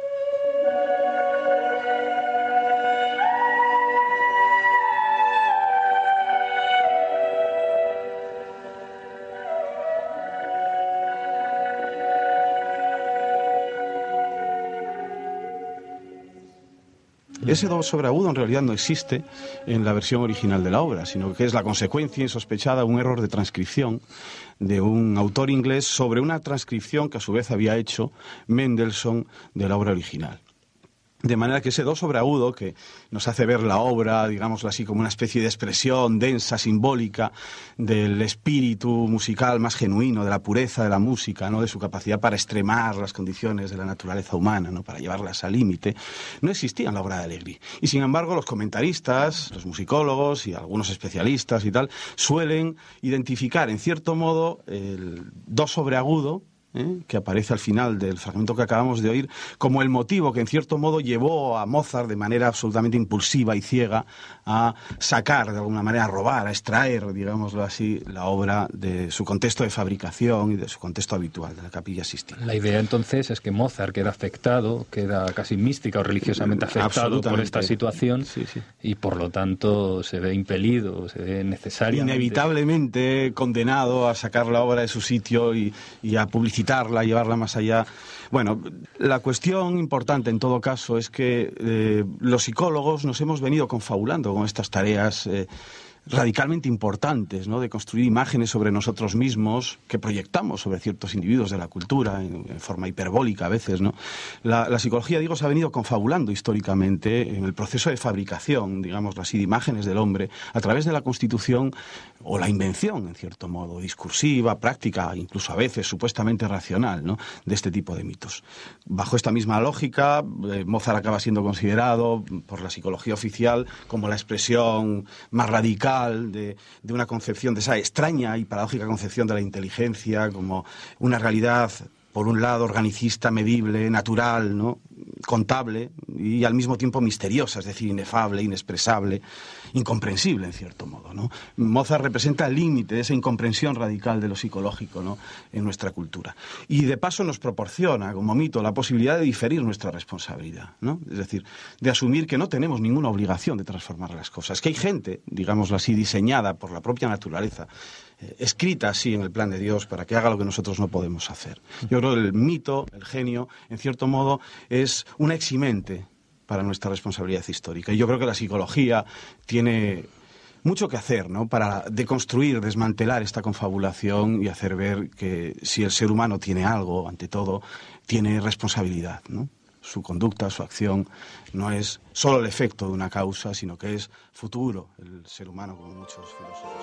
Ese do sobreagudo en realidad no existe en la versión original de la obra, sino que es la consecuencia insospechada de un error de transcripción de un autor inglés sobre una transcripción que a su vez había hecho Mendelssohn de la obra original. De manera que ese do sobreagudo, que nos hace ver la obra, digámoslo así, como una especie de expresión densa, simbólica, del espíritu musical más genuino, de la pureza de la música, ¿no? De su capacidad para extremar las condiciones de la naturaleza humana, ¿no? Para llevarlas al límite, no existía en la obra de Allegri. Y sin embargo, los comentaristas, los musicólogos y algunos especialistas y tal, suelen identificar, en cierto modo, el do sobreagudo, ¿Eh? que aparece al final del fragmento que acabamos de oír, como el motivo que en cierto modo llevó a Mozart de manera absolutamente impulsiva y ciega a sacar, de alguna manera, a robar, a extraer, digámoslo así, la obra de su contexto de fabricación y de su contexto habitual, de la Capilla Sistina. La idea entonces es que Mozart queda afectado, queda casi mística o religiosamente afectado por esta situación sí, sí. y por lo tanto se ve impelido, se ve necesariamente... Inevitablemente condenado a sacar la obra de su sitio y, y a publicitar llevarla más allá. Bueno, la cuestión importante en todo caso es que eh, los psicólogos nos hemos venido confabulando con estas tareas eh, radicalmente importantes, ¿no? De construir imágenes sobre nosotros mismos que proyectamos sobre ciertos individuos de la cultura en, en forma hiperbólica a veces, ¿no? La, la psicología, digo, se ha venido confabulando históricamente en el proceso de fabricación, digámoslo así, de imágenes del hombre a través de la constitución o la invención, en cierto modo, discursiva, práctica, incluso a veces supuestamente racional, ¿no? De este tipo de mitos. Bajo esta misma lógica, eh, Mozart acaba siendo considerado por la psicología oficial como la expresión más radical De, de una concepción, de esa extraña y paradójica concepción de la inteligencia como una realidad, por un lado, organicista, medible, natural, ¿no? Contable y al mismo tiempo misteriosa, es decir, inefable, inexpresable, incomprensible en cierto modo, ¿no? Mozart representa el límite de esa incomprensión radical de lo psicológico, ¿no? En nuestra cultura. Y de paso nos proporciona, como mito, la posibilidad de diferir nuestra responsabilidad, ¿no? Es decir, de asumir que no tenemos ninguna obligación de transformar las cosas, que hay gente, digámoslo así, diseñada por la propia naturaleza, eh, escrita así en el plan de Dios para que haga lo que nosotros no podemos hacer. Yo creo que el mito, el genio, en cierto modo, es una eximente para nuestra responsabilidad histórica. Y yo creo que la psicología tiene mucho que hacer, ¿no? Para deconstruir, desmantelar esta confabulación y hacer ver que si el ser humano tiene algo, ante todo, tiene responsabilidad, ¿no? Su conducta, su acción, no es solo el efecto de una causa, sino que es futuro, el ser humano, como muchos filósofos.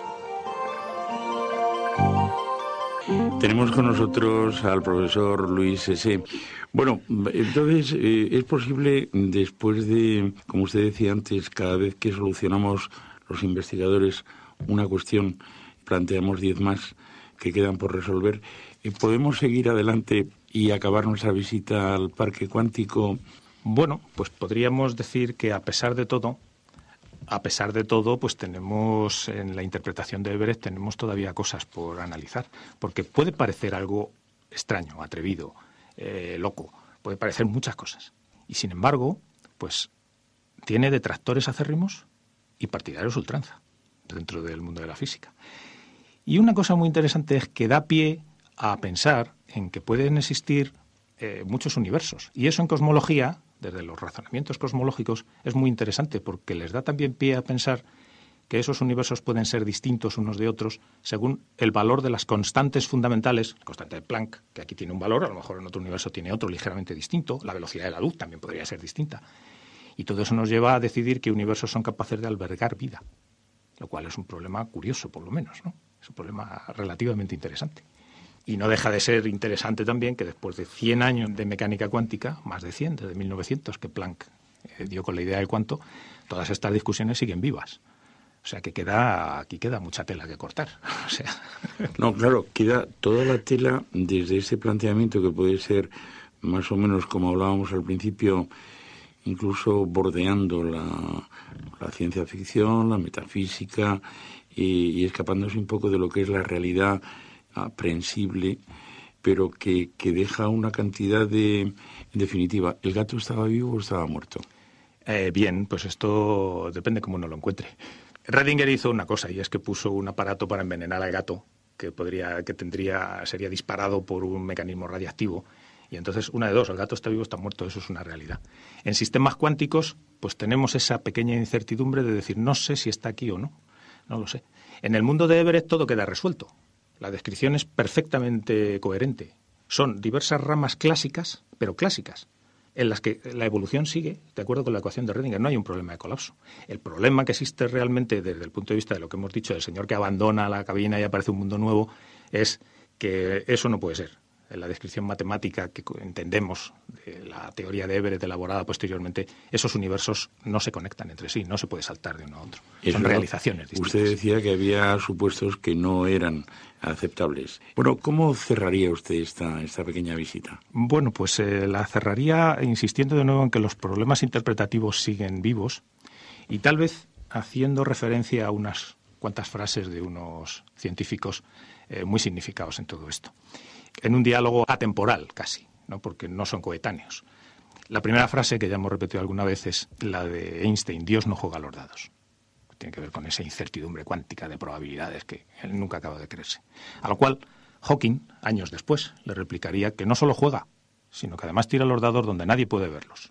Tenemos con nosotros al profesor Luis Ese. Bueno, entonces, eh, es posible, después de, como usted decía antes, cada vez que solucionamos los investigadores una cuestión, planteamos diez más que quedan por resolver, eh, ¿podemos seguir adelante y acabar nuestra visita al Parque Cuántico? Bueno, pues podríamos decir que a pesar de todo, a pesar de todo, pues tenemos en la interpretación de Everett tenemos todavía cosas por analizar, porque puede parecer algo extraño, atrevido, eh, loco, puede parecer muchas cosas. Y sin embargo, pues tiene detractores acérrimos y partidarios ultranza dentro del mundo de la física. Y una cosa muy interesante es que da pie a pensar en que pueden existir eh, muchos universos. Y eso en cosmología, desde los razonamientos cosmológicos, es muy interesante porque les da también pie a pensar que esos universos pueden ser distintos unos de otros según el valor de las constantes fundamentales, la constante de Planck, que aquí tiene un valor, a lo mejor en otro universo tiene otro ligeramente distinto, la velocidad de la luz también podría ser distinta. Y todo eso nos lleva a decidir qué universos son capaces de albergar vida, lo cual es un problema curioso, por lo menos, ¿no? Es un problema relativamente interesante. Y no deja de ser interesante también que después de cien años de mecánica cuántica, más de cien, desde mil novecientos, que Planck eh, dio con la idea del cuánto, todas estas discusiones siguen vivas O sea que queda aquí queda mucha tela que cortar. O sea. No, claro, queda toda la tela desde ese planteamiento que puede ser más o menos como hablábamos al principio, incluso bordeando la, la ciencia ficción, la metafísica y, y escapándose un poco de lo que es la realidad aprehensible, pero que, que deja una cantidad de... En definitiva, ¿el gato estaba vivo o estaba muerto? Eh, bien, pues esto depende cómo uno lo encuentre. Redinger hizo una cosa, y es que puso un aparato para envenenar al gato que podría, que tendría, sería disparado por un mecanismo radiactivo. Y entonces, una de dos, el gato está vivo o está muerto, eso es una realidad. En sistemas cuánticos, pues tenemos esa pequeña incertidumbre de decir, no sé si está aquí o no, no lo sé. En el mundo de Everett todo queda resuelto. La descripción es perfectamente coherente. Son diversas ramas clásicas, pero clásicas, en las que la evolución sigue de acuerdo con la ecuación de Redinger. No hay un problema de colapso. El problema que existe realmente desde el punto de vista de lo que hemos dicho del señor que abandona la cabina y aparece un mundo nuevo es que eso no puede ser. En la descripción matemática que entendemos de la teoría de Everett elaborada posteriormente, esos universos no se conectan entre sí, no se puede saltar de uno a otro. Son Eso, realizaciones distintas. Usted decía que había supuestos que no eran aceptables. Bueno, ¿cómo cerraría usted esta, esta pequeña visita? Bueno, pues eh, la cerraría insistiendo de nuevo en que los problemas interpretativos siguen vivos y tal vez haciendo referencia a unas cuantas frases de unos científicos eh, muy significados en todo esto. En un diálogo atemporal casi, ¿no? Porque no son coetáneos. La primera frase, que ya hemos repetido alguna vez, es la de Einstein: Dios no juega a los dados. Tiene que ver con esa incertidumbre cuántica de probabilidades que él nunca acaba de creerse. A lo cual Hawking, años después, le replicaría que no solo juega, sino que además tira los dados donde nadie puede verlos.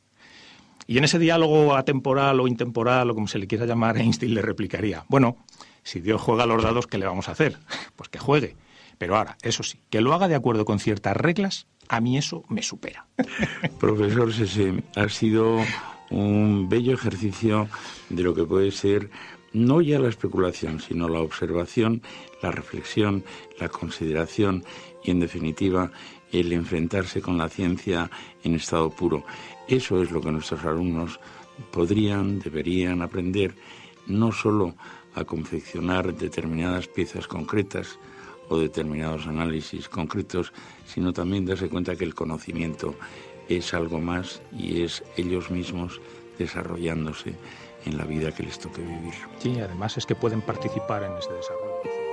Y en ese diálogo atemporal o intemporal, o como se le quiera llamar, Einstein le replicaría: bueno, si Dios juega a los dados, ¿qué le vamos a hacer? Pues que juegue. Pero ahora, eso sí, que lo haga de acuerdo con ciertas reglas, a mí eso me supera. Profesor Sese, ha sido un bello ejercicio de lo que puede ser no ya la especulación, sino la observación, la reflexión, la consideración y, en definitiva, el enfrentarse con la ciencia en estado puro. Eso es lo que nuestros alumnos podrían, deberían aprender, no solo a confeccionar determinadas piezas concretas o determinados análisis concretos, sino también darse cuenta que el conocimiento es algo más y es ellos mismos desarrollándose en la vida que les toque vivir. Sí, además es que pueden participar en ese desarrollo.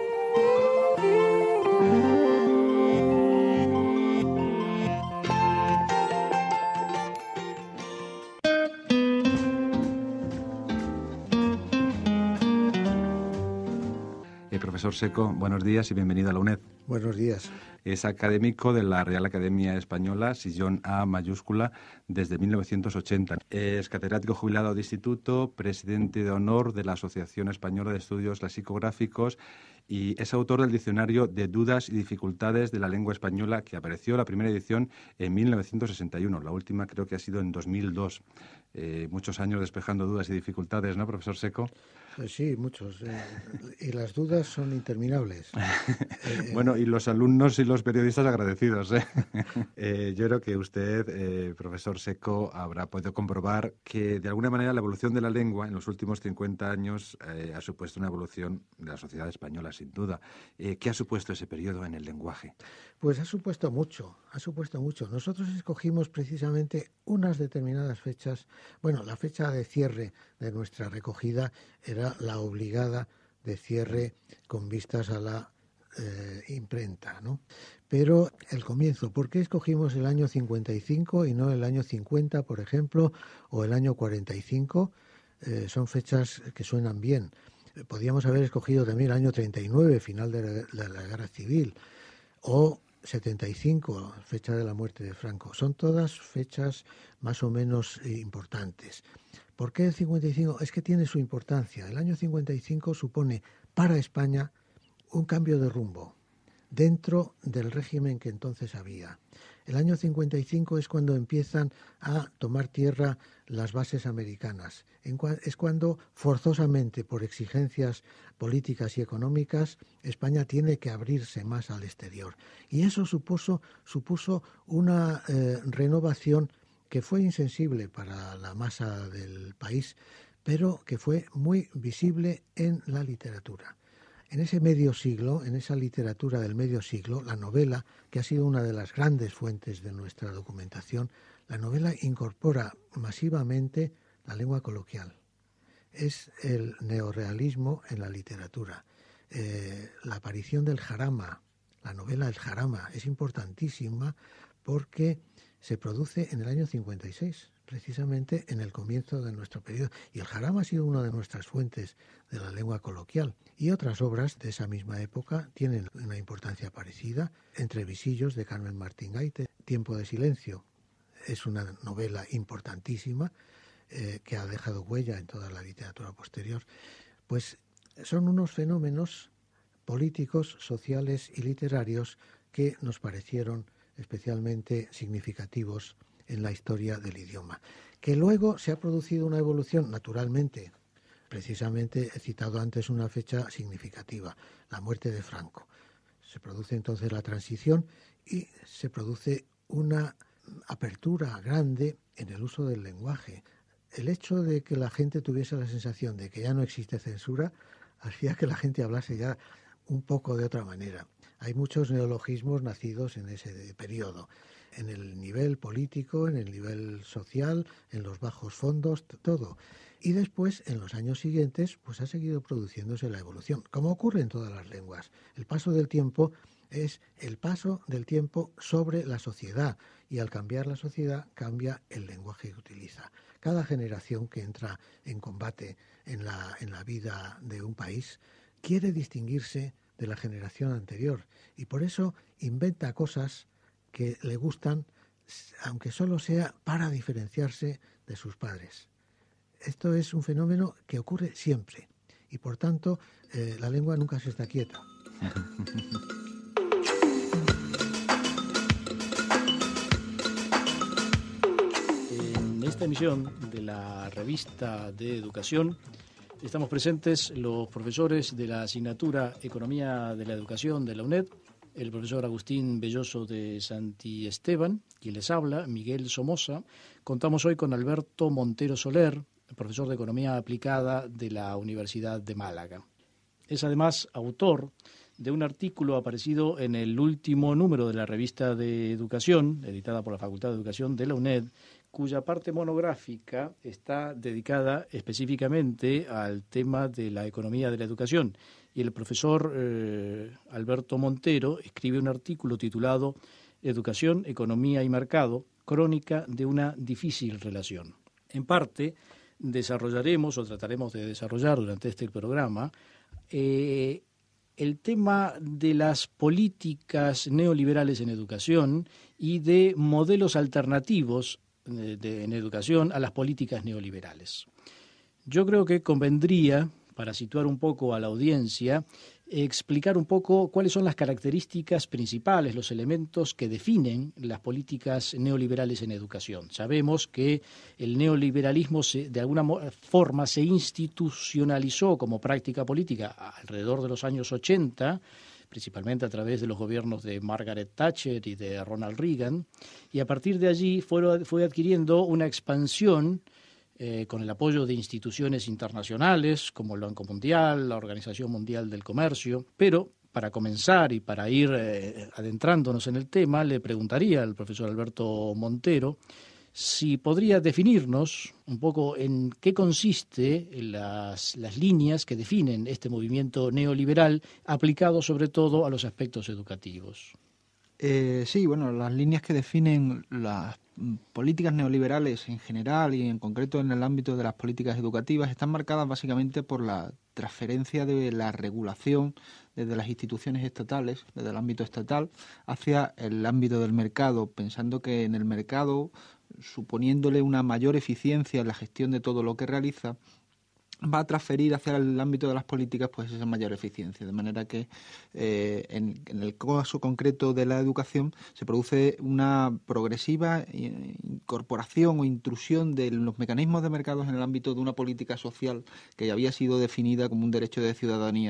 Profesor Seco, buenos días y bienvenido a la UNED. Buenos días. Es académico de la Real Academia Española, sillón A mayúscula, desde mil novecientos ochenta. Es catedrático jubilado de instituto, presidente de honor de la Asociación Española de Estudios Lexicográficos y es autor del diccionario de dudas y dificultades de la lengua española, que apareció la primera edición en mil novecientos sesenta y uno. La última creo que ha sido en dos mil dos. Eh, muchos años despejando dudas y dificultades, ¿no, profesor Seco? Sí, muchos. Eh, y las dudas son interminables. eh, bueno, y los alumnos y los periodistas agradecidos. ¿eh? eh, yo creo que usted, eh, profesor Seco, habrá podido comprobar que, de alguna manera, la evolución de la lengua en los últimos cincuenta años eh, ha supuesto una evolución de la sociedad española, sin duda. Eh, ¿Qué ha supuesto ese periodo en el lenguaje? Pues ha supuesto mucho, ha supuesto mucho. Nosotros escogimos precisamente unas determinadas fechas. Bueno, la fecha de cierre de nuestra recogida era la obligada de cierre con vistas a la eh, imprenta, ¿no? Pero el comienzo, ¿por qué escogimos el año cincuenta y cinco y no el año cincuenta, por ejemplo, o el año cuarenta y cinco? Eh, son fechas que suenan bien. Podíamos haber escogido también el año treinta y nueve, final de la, de la Guerra Civil, o setenta y cinco, fecha de la muerte de Franco. Son todas fechas más o menos eh, importantes. ¿Por qué el cincuenta y cinco? Es que tiene su importancia. El año cincuenta y cinco supone para España un cambio de rumbo dentro del régimen que entonces había. El año cincuenta y cinco es cuando empiezan a tomar tierra las bases americanas. Es cuando, forzosamente, por exigencias políticas y económicas, España tiene que abrirse más al exterior. Y eso supuso, supuso una eh, renovación que fue insensible para la masa del país, pero que fue muy visible en la literatura. En ese medio siglo, en esa literatura del medio siglo, la novela, que ha sido una de las grandes fuentes de nuestra documentación, la novela incorpora masivamente la lengua coloquial. Es el neorrealismo en la literatura. Eh, la aparición del jarama, la novela El jarama, es importantísima porque se produce en el año cincuenta y seis, precisamente en el comienzo de nuestro periodo. Y el jarama ha sido una de nuestras fuentes de la lengua coloquial. Y otras obras de esa misma época tienen una importancia parecida. Entre visillos, de Carmen Martín Gaite, Tiempo de silencio, es una novela importantísima eh, que ha dejado huella en toda la literatura posterior. Pues son unos fenómenos políticos, sociales y literarios que nos parecieron especialmente significativos en la historia del idioma. Que luego se ha producido una evolución, naturalmente. Precisamente he citado antes una fecha significativa, la muerte de Franco. Se produce entonces la transición y se produce una apertura grande en el uso del lenguaje. El hecho de que la gente tuviese la sensación de que ya no existe censura hacía que la gente hablase ya un poco de otra manera. Hay muchos neologismos nacidos en ese periodo, en el nivel político, en el nivel social, en los bajos fondos, todo. Y después, en los años siguientes, pues ha seguido produciéndose la evolución, como ocurre en todas las lenguas. El paso del tiempo es el paso del tiempo sobre la sociedad, y al cambiar la sociedad cambia el lenguaje que utiliza. Cada generación que entra en combate en la, en la vida de un país quiere distinguirse de la generación anterior y por eso inventa cosas que le gustan, aunque solo sea para diferenciarse de sus padres. Esto es un fenómeno que ocurre siempre y por tanto eh, la lengua nunca se está quieta. En esta emisión de la revista de Educación estamos presentes los profesores de la asignatura Economía de la Educación de la UNED, el profesor Agustín Belloso de Santi Esteban, quien les habla, Miguel Somoza. Contamos hoy con Alberto Montero Soler, profesor de Economía Aplicada de la Universidad de Málaga. Es además autor de un artículo aparecido en el último número de la revista de Educación, editada por la Facultad de Educación de la UNED, cuya parte monográfica está dedicada específicamente al tema de la economía de la educación. Y el profesor eh, Alberto Montero escribe un artículo titulado Educación, Economía y Mercado, crónica de una difícil relación. En parte, desarrollaremos o trataremos de desarrollar durante este programa eh, el tema de las políticas neoliberales en educación y de modelos alternativos de, de, en educación a las políticas neoliberales. Yo creo que convendría, para situar un poco a la audiencia, explicar un poco cuáles son las características principales, los elementos que definen las políticas neoliberales en educación. Sabemos que el neoliberalismo se, de alguna forma se institucionalizó como práctica política alrededor de los años ochenta, principalmente a través de los gobiernos de Margaret Thatcher y de Ronald Reagan, y a partir de allí fue, fue adquiriendo una expansión Eh, con el apoyo de instituciones internacionales como el Banco Mundial, la Organización Mundial del Comercio. Pero, para comenzar y para ir eh, adentrándonos en el tema, le preguntaría al profesor Alberto Montero si podría definirnos un poco en qué consiste las, las líneas que definen este movimiento neoliberal aplicado sobre todo a los aspectos educativos. Eh, sí, bueno, las líneas que definen las políticas neoliberales en general y en concreto en el ámbito de las políticas educativas están marcadas básicamente por la transferencia de la regulación desde las instituciones estatales, desde el ámbito estatal, hacia el ámbito del mercado, pensando que en el mercado, suponiéndole una mayor eficiencia en la gestión de todo lo que realiza, va a transferir hacia el ámbito de las políticas pues esa mayor eficiencia, de manera que eh, en, en el caso concreto de la educación se produce una progresiva incorporación o intrusión de los mecanismos de mercados en el ámbito de una política social que ya había sido definida como un derecho de ciudadanía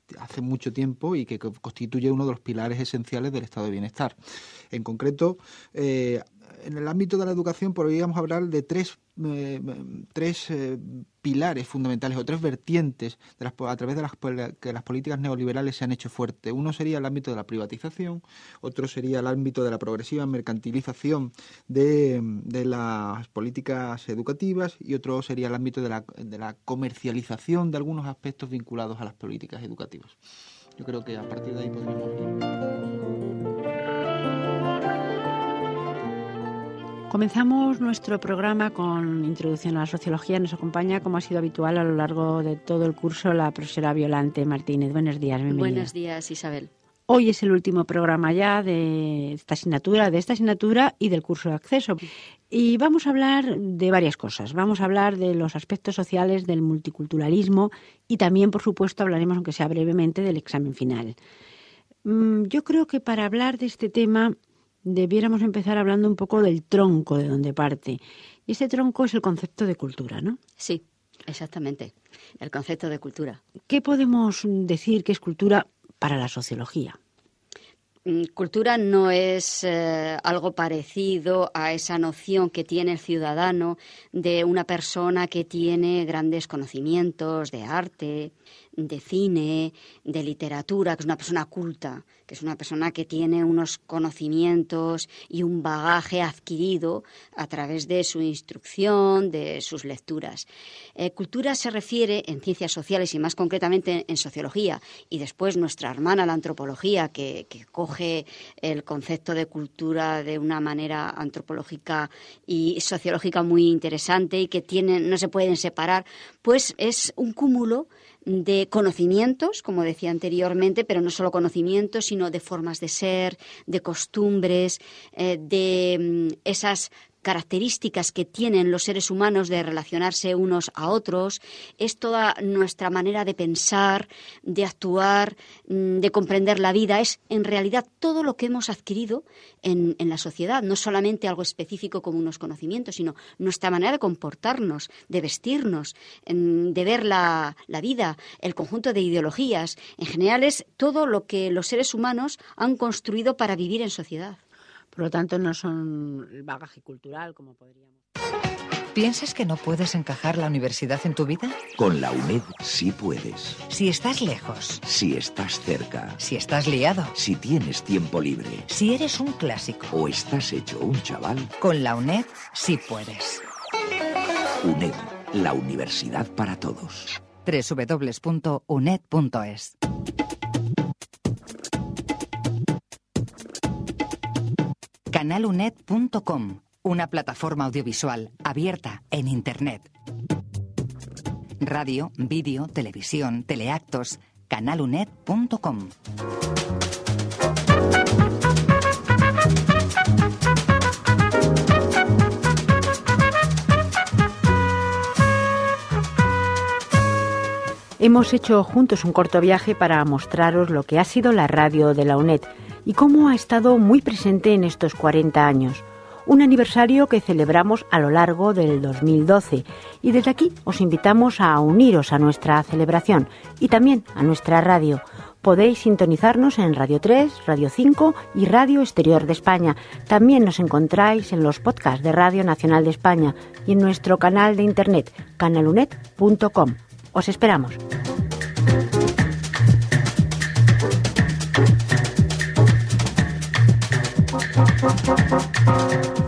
hace mucho tiempo y que constituye uno de los pilares esenciales del estado de bienestar. En concreto, eh, en el ámbito de la educación podríamos hablar de tres, eh, tres eh, pilares fundamentales o tres vertientes de las, a través de las que las políticas neoliberales se han hecho fuertes. Uno sería el ámbito de la privatización, otro sería el ámbito de la progresiva mercantilización de, de las políticas educativas y otro sería el ámbito de la, de la comercialización de algunos aspectos vinculados a las políticas educativas. Yo creo que a partir de ahí podríamos ir. Comenzamos nuestro programa con introducción a la sociología. Nos acompaña, como ha sido habitual a lo largo de todo el curso, la profesora Violante Martínez. Buenos días, bienvenida. Buenos días, Isabel. Hoy es el último programa ya de esta asignatura, de esta asignatura y del curso de acceso. Y vamos a hablar de varias cosas. Vamos a hablar de los aspectos sociales del multiculturalismo y también, por supuesto, hablaremos, aunque sea brevemente, del examen final. Yo creo que para hablar de este tema debiéramos empezar hablando un poco del tronco de donde parte. Y ese tronco es el concepto de cultura, ¿no? Sí, exactamente, el concepto de cultura. ¿Qué podemos decir que es cultura para la sociología? Cultura no es eh, algo parecido a esa noción que tiene el ciudadano de una persona que tiene grandes conocimientos de arte, de cine, de literatura, que es una persona culta, que es una persona que tiene unos conocimientos y un bagaje adquirido a través de su instrucción, de sus lecturas. Eh, cultura se refiere en ciencias sociales y más concretamente en, en sociología, y después nuestra hermana la antropología, que, que coge el concepto de cultura de una manera antropológica y sociológica muy interesante y que tienen, no se pueden separar, pues es un cúmulo de conocimientos, como decía anteriormente, pero no solo conocimientos, sino de formas de ser, de costumbres, eh, de mm, esas características que tienen los seres humanos de relacionarse unos a otros. Es toda nuestra manera de pensar, de actuar, de comprender la vida. Es en realidad todo lo que hemos adquirido en, en la sociedad, no solamente algo específico como unos conocimientos, sino nuestra manera de comportarnos, de vestirnos, de ver la, la vida, el conjunto de ideologías. En general es todo lo que los seres humanos han construido para vivir en sociedad. Por lo tanto, no son el bagaje cultural como podríamos. ¿Piensas que no puedes encajar la universidad en tu vida? Con la UNED sí puedes. Si estás lejos. Si estás cerca. Si estás liado. Si tienes tiempo libre. Si eres un clásico. O estás hecho un chaval. Con la UNED sí puedes. UNED, la universidad para todos. doble u doble u doble u punto uned punto es. canal u n e d punto com, una plataforma audiovisual abierta en Internet. Radio, vídeo, televisión, teleactos, canal u n e d punto com. Hemos hecho juntos un corto viaje para mostraros lo que ha sido la radio de la UNED y cómo ha estado muy presente en estos cuarenta años, un aniversario que celebramos a lo largo del dos mil doce. Y desde aquí os invitamos a uniros a nuestra celebración y también a nuestra radio. Podéis sintonizarnos en Radio tres, Radio cinco y Radio Exterior de España. También nos encontráis en los podcasts de Radio Nacional de España y en nuestro canal de internet, canal u n e d punto com. Os esperamos. Thank you.